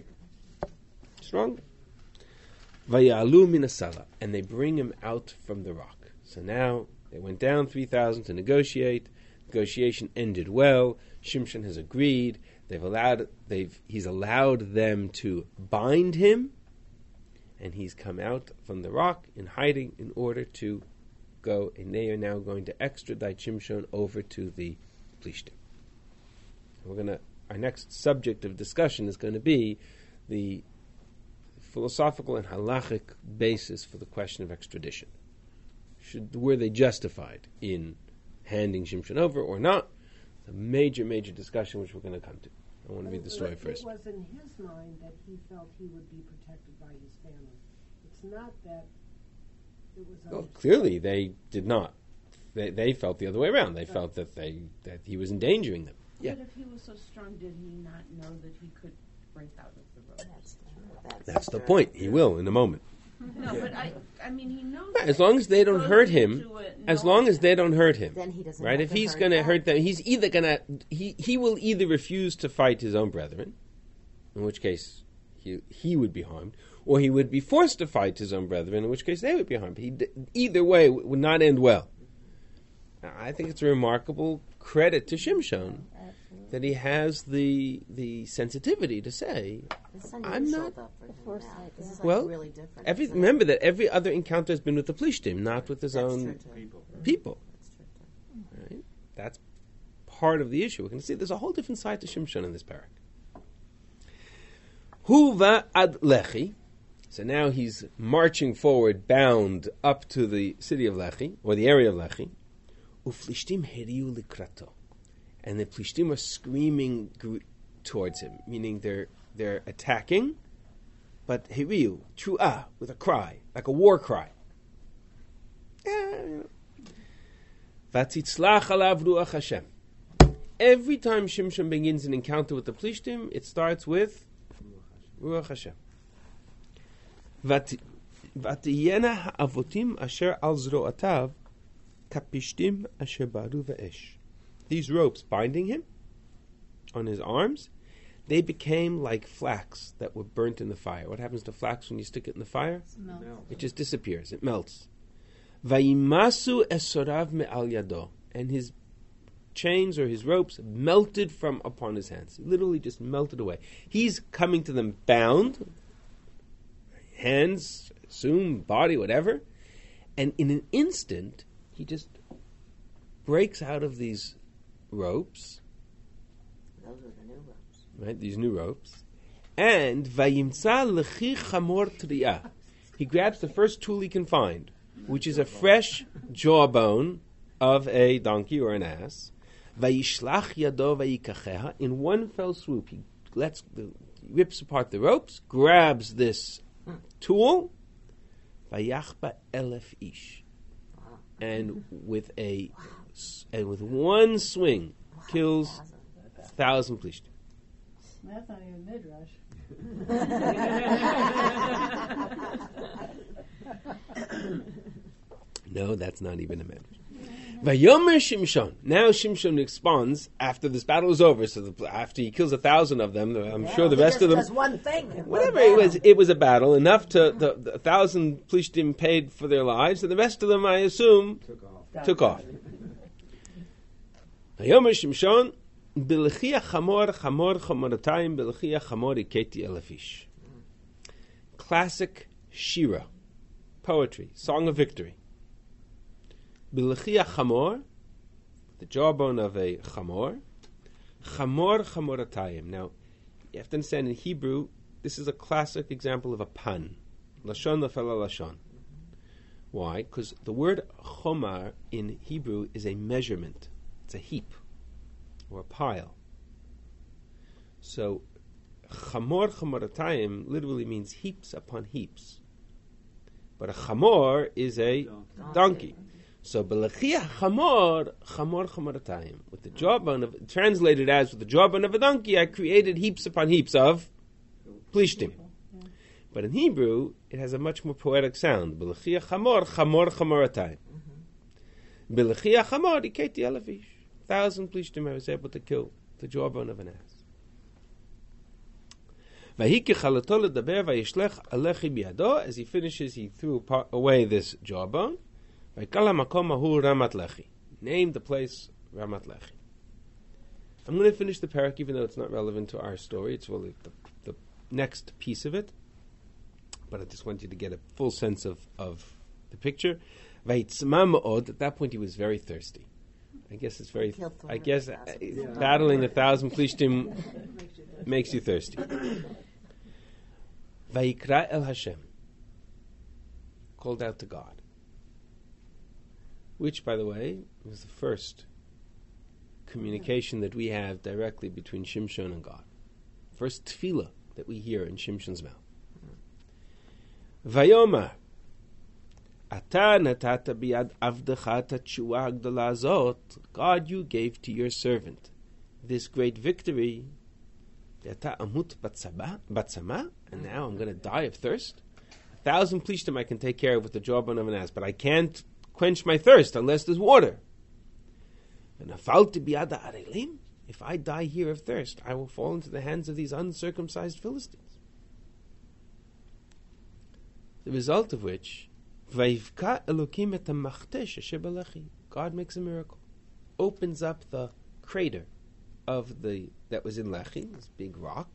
Vayalu minasala, and they bring him out from the rock. So now they went down 3,000 to negotiate. Negotiation ended well. Shimshon has agreed. He's allowed them to bind him, and he's come out from the rock in hiding in order to go. And they are now going to extradite Shimshon over to the Plishtim. Our next subject of discussion is going to be the philosophical and halachic basis for the question of extradition. Were they justified in handing Shimshon over or not? It's a major, major discussion which we're going to come to. I want to read the story first. It was in his mind that he felt he would be protected by his family. It's not that it was... Well, clearly they did not. They felt the other way around. They felt that he was endangering them. Yeah. But if he was so strong, did he not know that he could break out of the rope? That's the point. He will in a moment. No, but I mean, he knows. As long as they don't hurt him, Then he doesn't. Right? If he's going to hurt them, he's either going to he will either refuse to fight his own brethren, in which case he would be harmed, or he would be forced to fight his own brethren, in which case they would be harmed. Either way would not end well. Now, I think it's a remarkable credit to Shimshon that he has the sensitivity to say, I'm not. This is Well, really different. Remember that every other encounter has been with the Plishtim, not with his own people. Right? That's part of the issue. We're going to see there's a whole different side to Shimshon in this parak. Huva ad Lechi. So now he's marching forward, bound up to the city of Lechi, or the area of Lechi. Uflishtim heriu likrato. And the Plishtim are screaming towards him, meaning they're attacking, but heriu, tru'ah, with a cry, like a war cry. Vatitzlach alav ruach Hashem. Every time Shimshon begins an encounter with the Plishtim, it starts with Ruach Hashem. Vatiyena ha'avotim asher al zro'atav kapishtim asher baru ve'esh. These ropes binding him on his arms, they became like flax that were burnt in the fire. What happens to flax when you stick it in the fire? It just disappears. It melts. Vayimasu esorav me'al yado. And his chains or his ropes melted from upon his hands. Literally just melted away. He's coming to them bound, hands, assume, body, whatever. And in an instant, he just breaks out of these ropes. Those are the new ropes. Right, these new ropes. And vayimtza lechi chamor triya. He grabs the first tool he can find, which is a fresh jawbone of a donkey or an ass. Vayishlach yado vayikacheha. In one fell swoop, he rips apart the ropes, grabs this tool, vayachba 1,000 ish, and with one swing kills 1,000 plishtim. That's not even midrash. No, that's not even a midrash. Vayomer Shimshon. Now Shimshon expands after this battle is over. So after he kills 1,000 of them, I'm sure the rest of them. Does one thing. Whatever it was a battle enough to the 1,000 plishtim paid for their lives, and the rest of them, I assume, took off. Vayomer Shimshon. Bilchia chamor chamoratayim bilchia chamor iketi 1,000 ish. Classic shira, poetry, song of victory. Bilchia chamor, the jawbone of a chamor chamoratayim. Now, you have to understand in Hebrew, this is a classic example of a pun. Lashon lefela lashon. Why? Because the word chomar in Hebrew is a measurement. It's a heap or a pile. So, chamoratayim literally means heaps upon heaps. But a chamor is a donkey. So, belechia chamoratayim. With the jawbone of, translated as with the jawbone of a donkey, I created heaps upon heaps of plishtim. But in Hebrew, it has a much more poetic sound. Belechia chamoratayim. Belechia chamor iketi 1,000 ish. 1,000 plishtim I was able to kill the jawbone of an ass. As he finishes, he threw away this jawbone. Named the place Ramat Lechi. I'm going to finish the parak, even though it's not relevant to our story. It's really the next piece of it. But I just want you to get a full sense of the picture. At that point, he was very thirsty. I guess it's very. I guess battling 1,000 plishtim makes you thirsty. Vayikra el Hashem, called out to God, which, by the way, was the first communication that we have directly between Shimshon and God. First tefillah that we hear in Shimshon's mouth. Vayomar. God, you gave to your servant this great victory. And now I'm going to die of thirst. 1,000 plishtim I can take care of with the jawbone of an ass, but I can't quench my thirst unless there's water. And if I die here of thirst, I will fall into the hands of these uncircumcised Philistines. The result of which, God makes a miracle, opens up the crater of that was in Lechi, this big rock,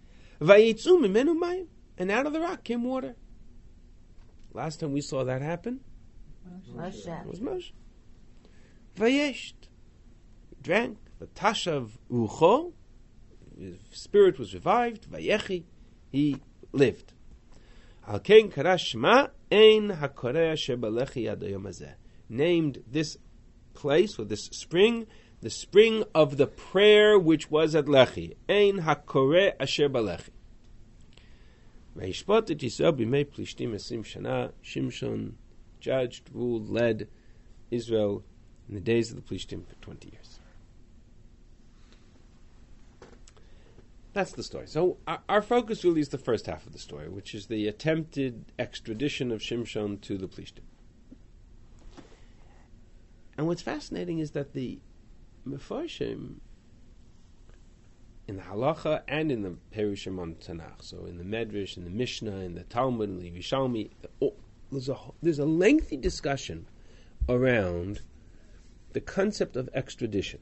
and out of the rock came water. Last time we saw that happen was Moshe. Vayesht, drank the tashav rucho, his spirit was revived. Vayechi, he lived. Named this place, or this spring, the spring of the prayer which was at Lechi. Ein hakoreh asher balechi. Shimshon judged, ruled, led Israel in the days of the Plishtim for 20 years. That's the story. So our focus really is the first half of the story, which is the attempted extradition of Shimshon to the Plishtim. And what's fascinating is that the Mefarshim, in the Halacha and in the Perushim on Tanakh, so in the Medrash, in the Mishnah, in the Talmud, in the Yerushalmi, there's a lengthy discussion around the concept of extradition.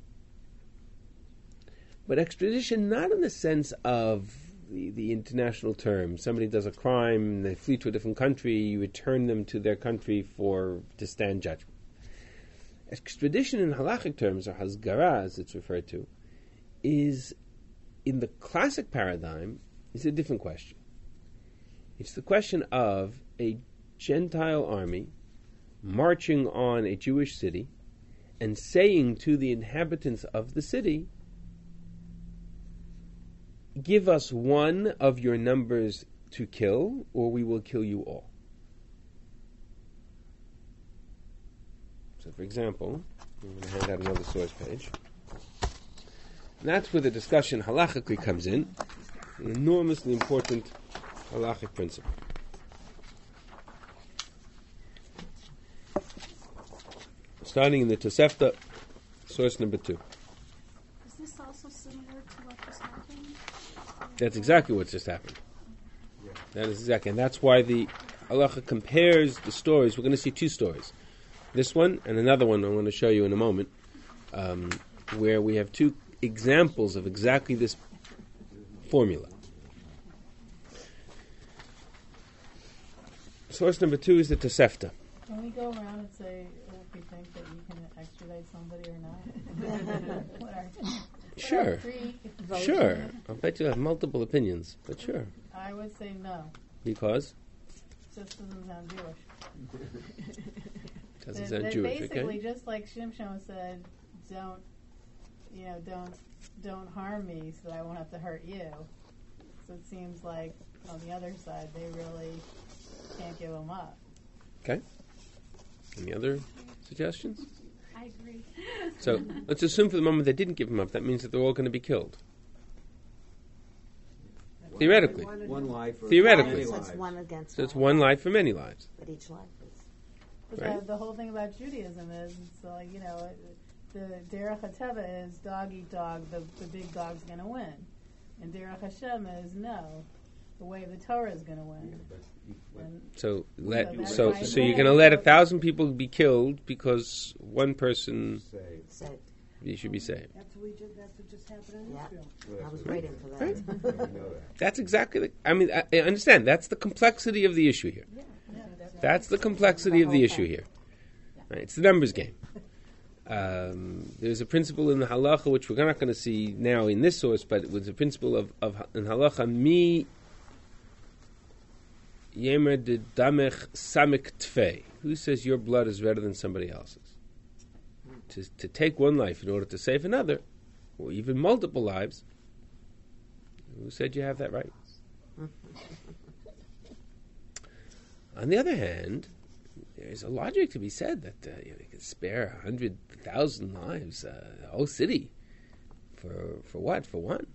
But extradition not in the sense of the international term. Somebody does a crime, they flee to a different country, you return them to their country to stand judgment. Extradition in halachic terms, or hasgara as it's referred to, is, in the classic paradigm, is a different question. It's the question of a Gentile army marching on a Jewish city and saying to the inhabitants of the city, give us one of your numbers to kill, or we will kill you all. So, for example, I'm going to hand out another source page. And that's where the discussion halachically comes in, an enormously important halachic principle. Starting in the Tosefta, source number 2. Is this also similar to what just happened? That's exactly what just happened. That is exactly, and that's why the halacha compares the stories. We're going to see 2 stories. This one and another one I'm going to show you in a moment, where we have 2 examples of exactly this formula. Source number 2 is the Tosefta. Can we go around and say if we think that you can extradite somebody or not? What are Sure. Sure. I'll bet you have multiple opinions, but sure. I would say no. Because? It just doesn't sound Jewish. Doesn't sound Jewish, basically, okay? just like Shimshon said, don't harm me so that I won't have to hurt you. So it seems like on the other side, they really can't give them up. Okay. Any other suggestions? I agree. So let's assume for the moment they didn't give him up. That means that they're all going to be killed. Theoretically. One life. Or Theoretically. many So lives. it's one against So it's one. one life for many lives. But each life is. But Right. the whole thing about Judaism is, it's like, the Derech HaTeva is dog eat dog, the big dog's going to win. And Derech Hashem is no, the way of the Torah is going to win. And So that's so why you're I going to let 1,000 people be killed because one person Saved. should be saved. That's what just happened in Yeah. Israel. I was waiting for that. That's exactly. I understand. That's the complexity of the issue here. That's the complexity of the issue here. Right, it's the numbers game. There's a principle in the halacha which we're not going to see now in this source, but it was a principle of in halacha mi yemer de damech samik tfei. Who says your blood is better than somebody else's? To take one life in order to save another, or even multiple lives. Who said you have that right? On the other hand, there's a logic to be said that you can spare 100,000 lives, a whole city, for what? For one.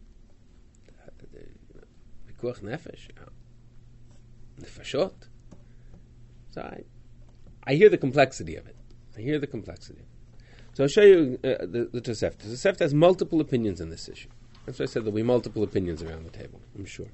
Pikuach nefesh, nefashot. So I hear the complexity of it. So I'll show you the Tosefta. The Tosefta has multiple opinions on this issue. That's why I said there'll be multiple opinions around the table, I'm sure.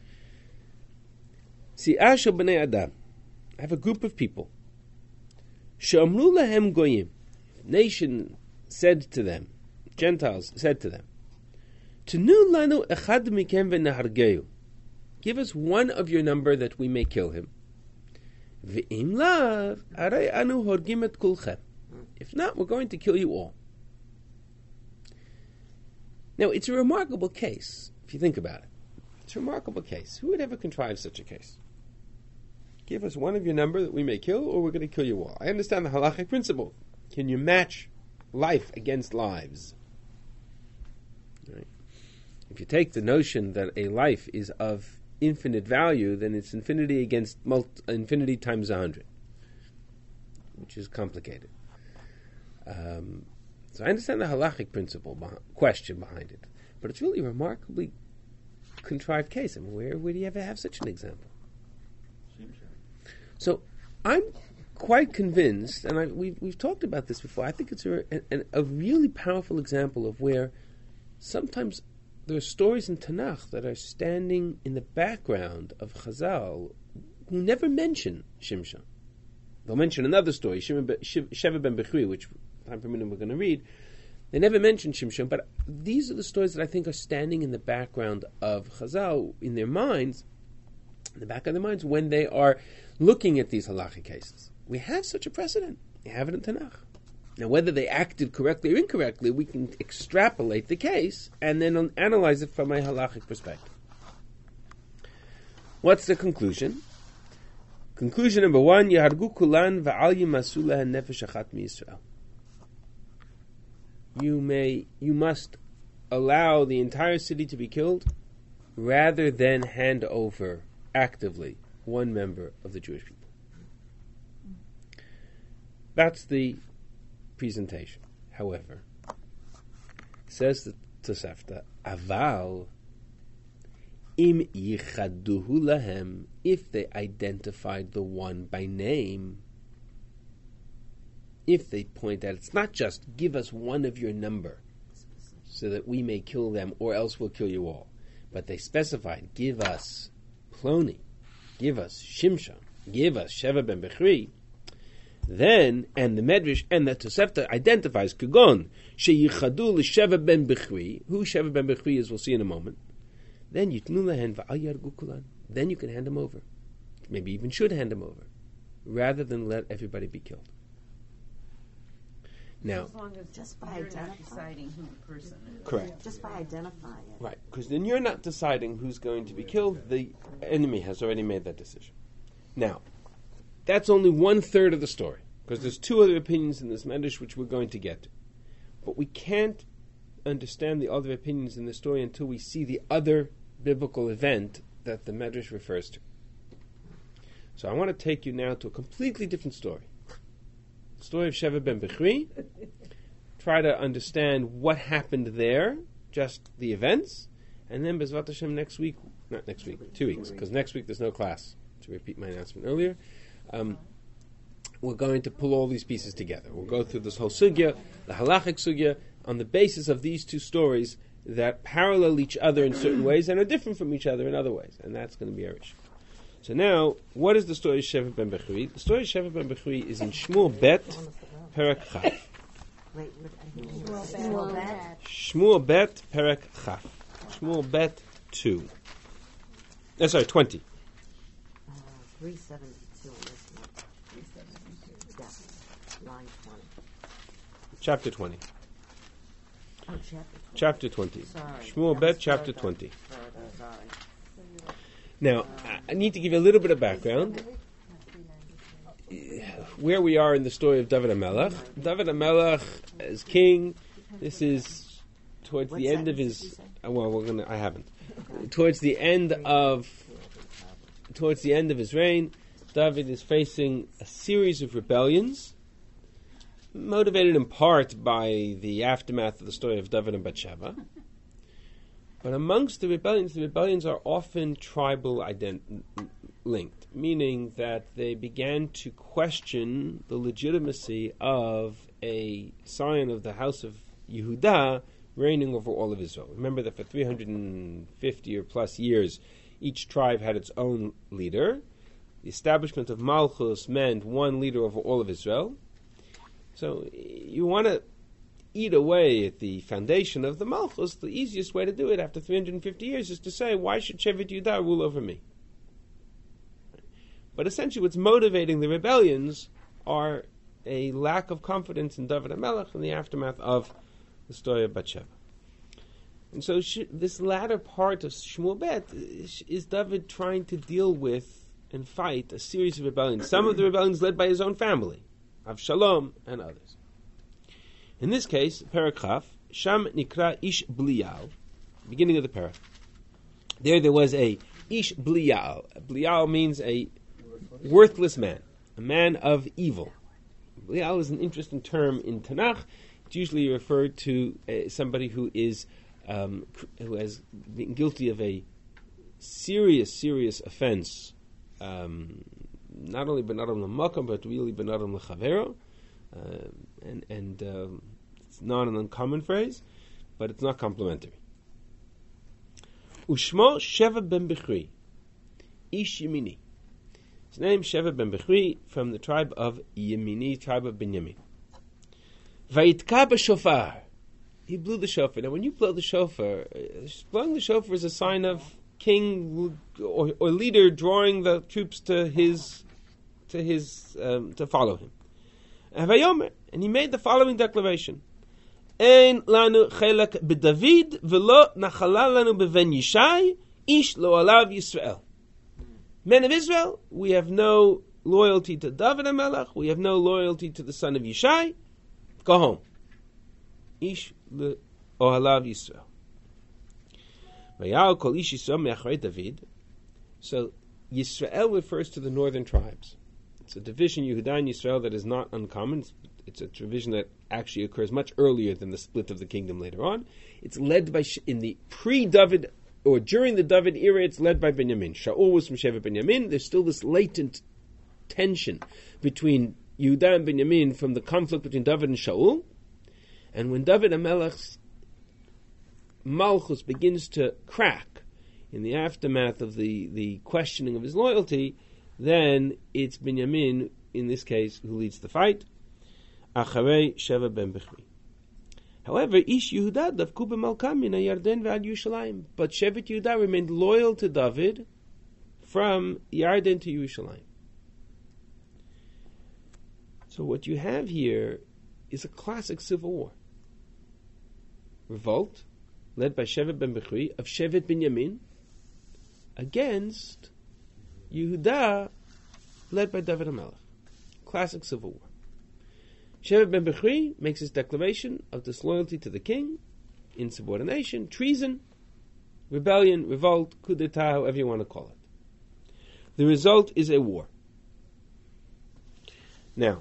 See, Ashel b'nei Adam. I have a group of people. She'amru lahem goyim. Nation said to them, Gentiles said to them, Tenu lanu echad mikem v'nahargeu. Give us one of your number that we may kill him. V'im lav, aray anu horgim et kulchem. If not, we're going to kill you all. Now, it's a remarkable case, if you think about it. It's a remarkable case. Who would ever contrive such a case? Give us one of your number that we may kill, or we're going to kill you all. I understand the halachic principle. Can you match life against lives? Right. If you take the notion that a life is of infinite value, then it's infinity against infinity times 100, which is complicated. So I understand the halachic principle question behind it, but it's really a remarkably contrived case. I mean, where do you ever have such an example? So I'm quite convinced, and we've talked about this before. I think it's a really powerful example of where sometimes there are stories in Tanakh that are standing in the background of Chazal who never mention Shimshon. They'll mention another story, Sheva ben Bechri, which time permitting we're going to read. They never mention Shimshon, but these are the stories that I think are standing in the background of Chazal in their minds, in the back of their minds, when they are looking at these halachic cases. We have such a precedent. We have it in Tanakh. Now, whether they acted correctly or incorrectly, we can extrapolate the case and then analyze it from a halachic perspective. What's the conclusion? Conclusion number 1, Yahargu kulan va'al yimasu lahen nefesh achat miYisrael. you must allow the entire city to be killed rather than hand over actively one member of the Jewish people. That's the presentation. However, says the Tosefta, Aval im yichaduhu lahem, if they identified the one by name, if they point out, it's not just give us one of your number so that we may kill them or else we'll kill you all, but they specified, give us Ploni, give us Shimshon, give us Sheva ben Bechri, then, and the Medrash and the Tosefta identifies Kugon, sheyichadu l'Sheva ben Bechri, who Sheva ben Bechri is, we'll see in a moment, then yitnu lahen va'al yargu kulan, then you can hand them over. Maybe even should hand them over, rather than let everybody be killed. Now, as long as just by you're not identifying. deciding who the person is. correct. Just by identifying it. Right, because then you're not deciding who's going to be killed. The enemy has already made that decision. Now, that's only 1/3 of the story, because there's two other opinions in this Medrash which we're going to get to. But we can't understand the other opinions in the story until we see the other biblical event that the Medrash refers to. So I want to take you now to a completely different story. The story of Sheva ben Bechri. Try to understand what happened there, just the events, and then Bezvat Hashem next week, not next week, 2 weeks, because next week there's no class, to repeat my announcement earlier. We're going to pull all these pieces together. We'll go through this whole sugya, the halachic sugya, on the basis of these two stories that parallel each other in certain ways and are different from each other in other ways, and that's going to be our issue. So now, what is the story of Sheva ben Bechri? The story of Sheva ben Bechri is in Shmuel Bet, Perek Chaf. Wait, Shmuel Bet. Shmuel Bet, Perek Chaf. Shmuel Bet 2. 20. 372 on this one. 372. Yeah, line 20. Chapter 20. Oh, chapter 20. Chapter 20. Sorry. Shmuel That Bet, was chapter further. 20. Further, sorry. Now, I need to give you a little bit of background. Where we are in the story of David HaMelech. David HaMelech as king. This is towards What the end of sentence his. did you say? Well, I haven't. Towards the end of his reign, David is facing a series of rebellions, motivated in part by the aftermath of the story of David and Bathsheba. But amongst the rebellions are often tribal linked, meaning that they began to question the legitimacy of a scion of the house of Yehudah reigning over all of Israel. Remember that for 350 or plus years, each tribe had its own leader. The establishment of Malchus meant one leader over all of Israel. So you want to eat away at the foundation of the Malchus. The easiest way to do it after 350 years is to say, why should Shevet Yehudah rule over me? But essentially what's motivating the rebellions are a lack of confidence in David HaMelech in the aftermath of the story of Bathsheba. And so this latter part of Shmuel Bet is David trying to deal with and fight a series of rebellions. Some of the rebellions led by his own family, Avshalom and others. In this case, Perek Chaf, Sham Nikra Ish Blial, beginning of the Perek. There was a Ish Blial. Blial means a worthless man, a man of evil. Blial is an interesting term in Tanakh. It's usually referred to somebody who has been guilty of a serious offense, not only benadam l'makam, but really benadam l'chavero, and it's not an uncommon phrase, but it's not complimentary. Ushmo Sheva ben Bechri, Ish Yemini. His name Sheva ben Bechri, from the tribe of Yemini, tribe of Binyamin. Vayitka b'shofar. He blew the shofar. Now, when you blow the shofar, blowing the shofar is a sign of king or leader drawing the troops to follow him. And he made the following declaration: Ein lanu chelak b'David v'lo nachala lanu b'ven Yishai ish lo alav Yisrael. Men of Israel, we have no loyalty to David HaMelech. We have no loyalty to the son of Yishai. Go home. ish le'ohalav Yisrael. Vayal kol ish Yisrael me'acharei David. So Yisrael refers to the northern tribes. It's a division, Yehuda and Yisrael, that is not uncommon. It's a division that actually occurs much earlier than the split of the kingdom later on. It's led by, in the pre-David, or during the David era, it's led by Benjamin. Shaul was from Shevet Benjamin. There's still this latent tension between Yehuda and Benjamin from the conflict between David and Shaul. And when David HaMelech's Malchus begins to crack in the aftermath of the questioning of his loyalty, then it's Benjamin, in this case, who leads the fight. Acharei Sheva ben Bechri. However, Ish Yehuda davku b'malka min Yarden ve'ad Yerushalayim. But Shevet Yehuda remained loyal to David from Yarden to Yerushalayim. So what you have here is a classic civil war. Revolt, led by Shevet ben Bechri, of Shevet Binyamin, against Yehuda, led by David HaMelech. Classic civil war. Shevet ben Bechri makes his declaration of disloyalty to the king, insubordination, treason, rebellion, revolt, coup d'etat, however you want to call it. The result is a war. Now,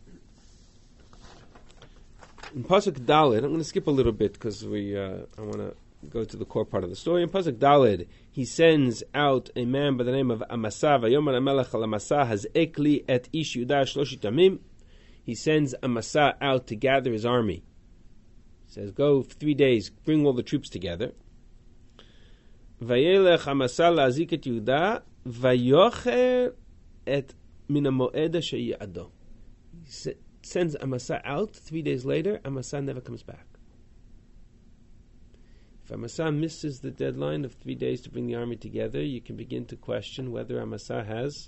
in Pasuk Daled, I'm going to skip a little bit because I want to go to the core part of the story. In Pasuk Daled, he sends out a man by the name of Amasa. Vayomer HaMelech al Amasa haz'ekli et ish Yehuda shloshit yamim. He sends Amasa out to gather his army. He says, go for 3 days, bring all the troops together. Vayelech Amasa la'azik et Yehuda vayocher et min ha'moed she'ya'ado. He sends Amasa out. 3 days later, Amasa never comes back. If Amasa misses the deadline of 3 days to bring the army together, you can begin to question whether Amasa has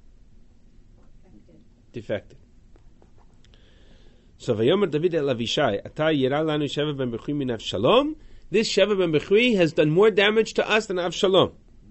defected. So Vayomer David el Avishai, Ata yira lanu Sheva ben Bechri min Avshalom. This Sheva ben Bechri has done more damage to us than Avshalom.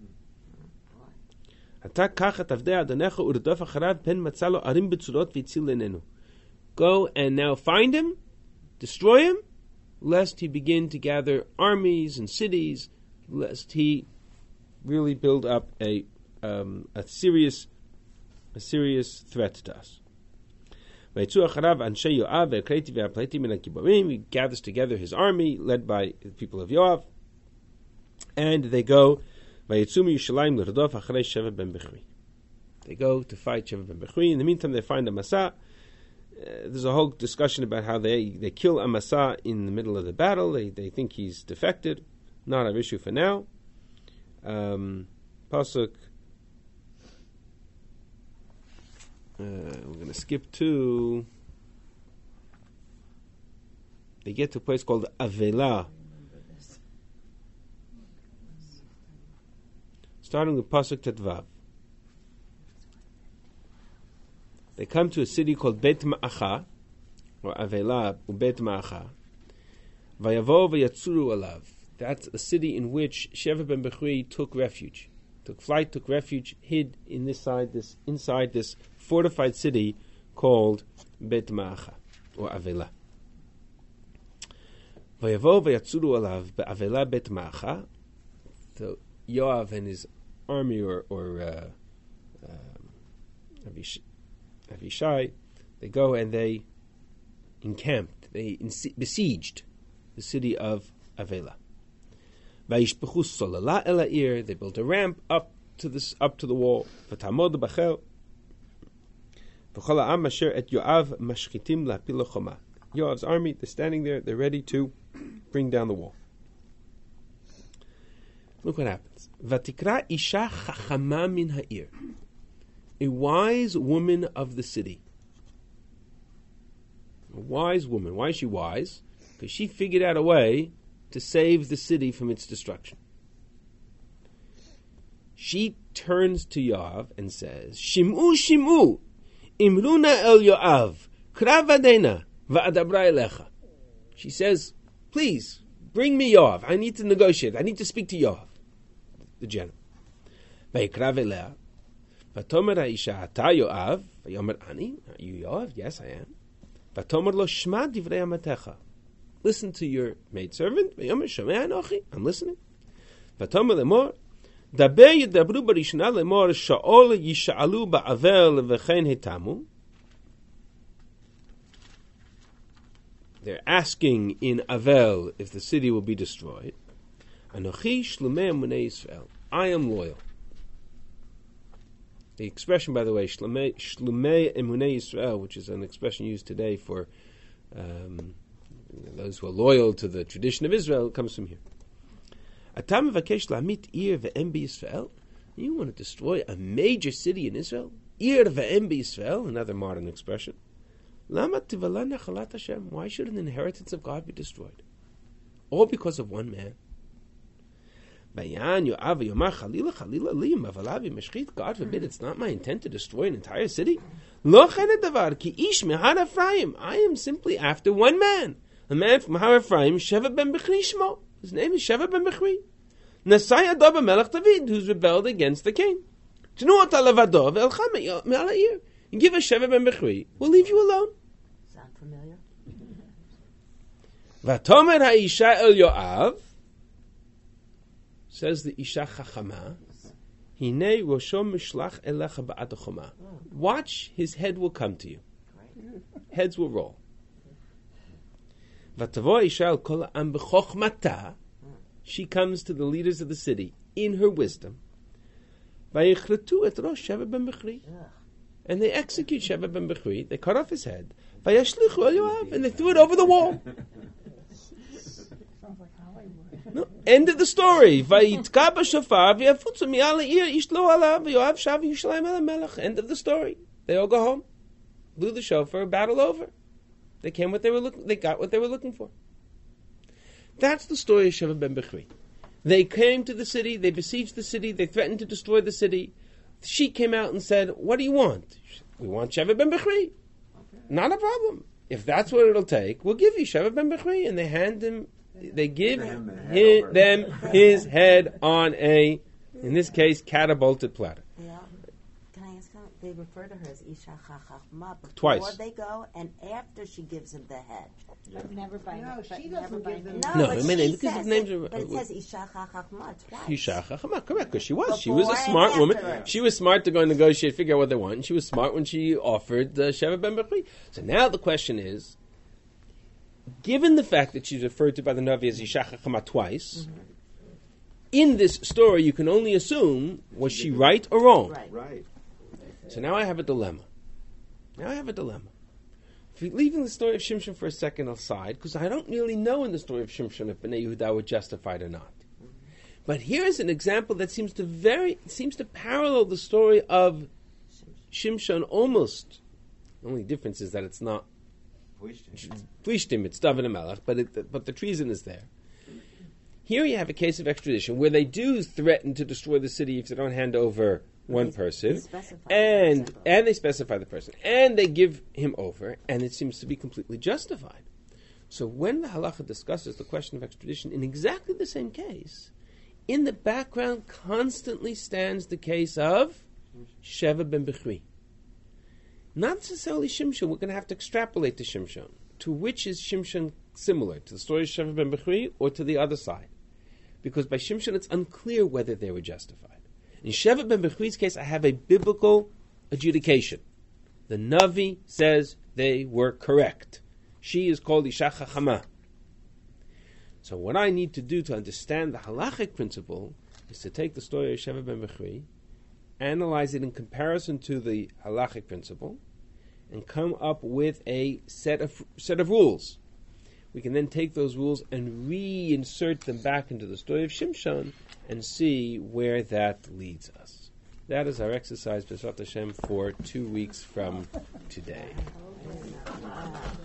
Ata kach et avdei Adonecha u'rdof acharav pen matzalo arim betzurot v'yitzil lenenu. Go and now find him, destroy him, lest he begin to gather armies and cities, lest he really build up a serious threat to us. He gathers together his army, led by the people of Yoav, and they go. They go to fight Sheva ben Bechri. In the meantime, they find Amasa. There's a whole discussion about how they kill Amasa in the middle of the battle. They think he's defected. Not our issue for now. Pasuk. We're going to skip to. They get to a place called Avela. Starting with Pasuk Tetvav. They come to a city called Bet Ma'acha, or Avela, Bet Ma'acha. Vayavo vayatsuru alav. That's a city in which Sheva ben Bechri took refuge. Took flight, took refuge, hid inside this fortified city called Bet Ma'acha, or Avela. Vayavo vayatsuru alav be'Avela Bet Ma'acha. So Yoav and his army, or Avishai, they go and they encamped, they besieged the city of Avela. They built a ramp up to the wall. Yoav's army, they're standing there, they're ready to bring down the wall. Look what happens. Vatikra isha chachama min ha'ir. A wise woman of the city. A wise woman. Why is she wise? Because she figured out a way to save the city from its destruction. She turns to Yoav and says, Shim'u, Shim'u, Imruna el Yoav, Krav adena, va'adabra elecha. She says, please, bring me Yoav. I need to negotiate. I need to speak to Yoav, the general. Va'yikrav eleha. Vatomer ha'isha ata Yoav. Vayomer ani. Are you Yoav? Yes, I am. Vatomer lo shma divrei amatecha. listen to your maidservant. I'm listening. V'tomer lemor, daber yidabru barishna lemor sha'ol yish'alu ba'avel v'chein hetamu. They're asking in Avel if the city will be destroyed. Anochi shlumei emunei Yisrael. I am loyal. The expression, by the way, shlumei emunei Yisrael, which is an expression used today for those who are loyal to the tradition of Israel, comes from here. Atam vakesh lamit ir ve'em b'Yisrael. You want to destroy a major city in Israel? Ir ve'em b'Yisrael, another modern expression. Why should an inheritance of God be destroyed? All because of one man. God forbid, it's not my intent to destroy an entire city. I am simply after one man. A man from Har Ephraim, Sheva ben Bechri Shmo. His name is Sheva ben Bechri. Nasai Adab Melech David, who's rebelled against the king. And give us Sheva ben Bechri, we'll leave you alone. Sound familiar? Vatomer ha'isha el Yoav, says the Isha Chachama, Hinei Rosho Mishlach Elecha Ba'at Choma. Watch, his head will come to you. Heads will roll. Vatavo Isha el Kol Ha'am B'chochmata, she comes to the leaders of the city in her wisdom. Vayichletu et Rosh Sheva ben Bechri. And they execute Sheva ben Bechri. They cut off his head. Vayashlichu el Yoav, and they threw it over the wall. Sounds like Hollywood. No, end of the story. Vayitka b'shofar v'yafutzu mi'al ha'ir yishlo alav v'yoav shav Yerushalayim el melech. End of the story. They all go home. Blew the shofar. Battle over. They came what they were looking. They got what they were looking for. That's the story of Sheva ben Bechri. They came to the city. They besieged the city. They threatened to destroy the city. She came out and said, "What do you want?" "We want Sheva ben Bechri." Not a problem. If that's what it'll take, we'll give you Sheva ben Bechri. And they give them his head on a, in this case, catapulted platter. Yeah. Can I ask how they refer to her as Isha Chachma before Twice. they go and after she gives him the head? Never by No, name. she doesn't give them. No, No, but I mean, she because says the names it, are- but it says Isha Chachma twice. Isha Chachama, correct, because she was a Before and smart woman. afterwards. She was smart to go and negotiate, figure out what they want, and she was smart when she offered Sheva ben Bechri. So now the question is, given the fact that she's referred to by the Navi as Isha Chachama twice, in this story you can only assume, was she right or wrong? Right. Right. So now I have a dilemma. If we're leaving the story of Shimshon for a second aside, because I don't really know in the story of Shimshon if Bnei Yehuda were justified or not. But here is an example that seems to parallel the story of Shimshon almost. The only difference is that it's not Plishtim, it's David HaMelech, but the treason is there. Here you have a case of extradition where they do threaten to destroy the city if they don't hand over one person, and they specify the person, and they give him over, and it seems to be completely justified. So when the halacha discusses the question of extradition in exactly the same case, in the background constantly stands the case of Sheva ben Bechri. Not necessarily Shimshon. We're going to have to extrapolate to Shimshon. To which is Shimshon similar? To the story of Sheva ben Bechri or to the other side? Because by Shimshon it's unclear whether they were justified. In Sheva ben Bechri's case, I have a biblical adjudication. The Navi says they were correct. She is called Isha Chachama. So what I need to do to understand the halachic principle is to take the story of Sheva ben Bechri, analyze it in comparison to the halachic principle, and come up with a set of rules. We can then take those rules and reinsert them back into the story of Shimshon and see where that leads us. That is our exercise, B'ezrat Hashem, for 2 weeks from today.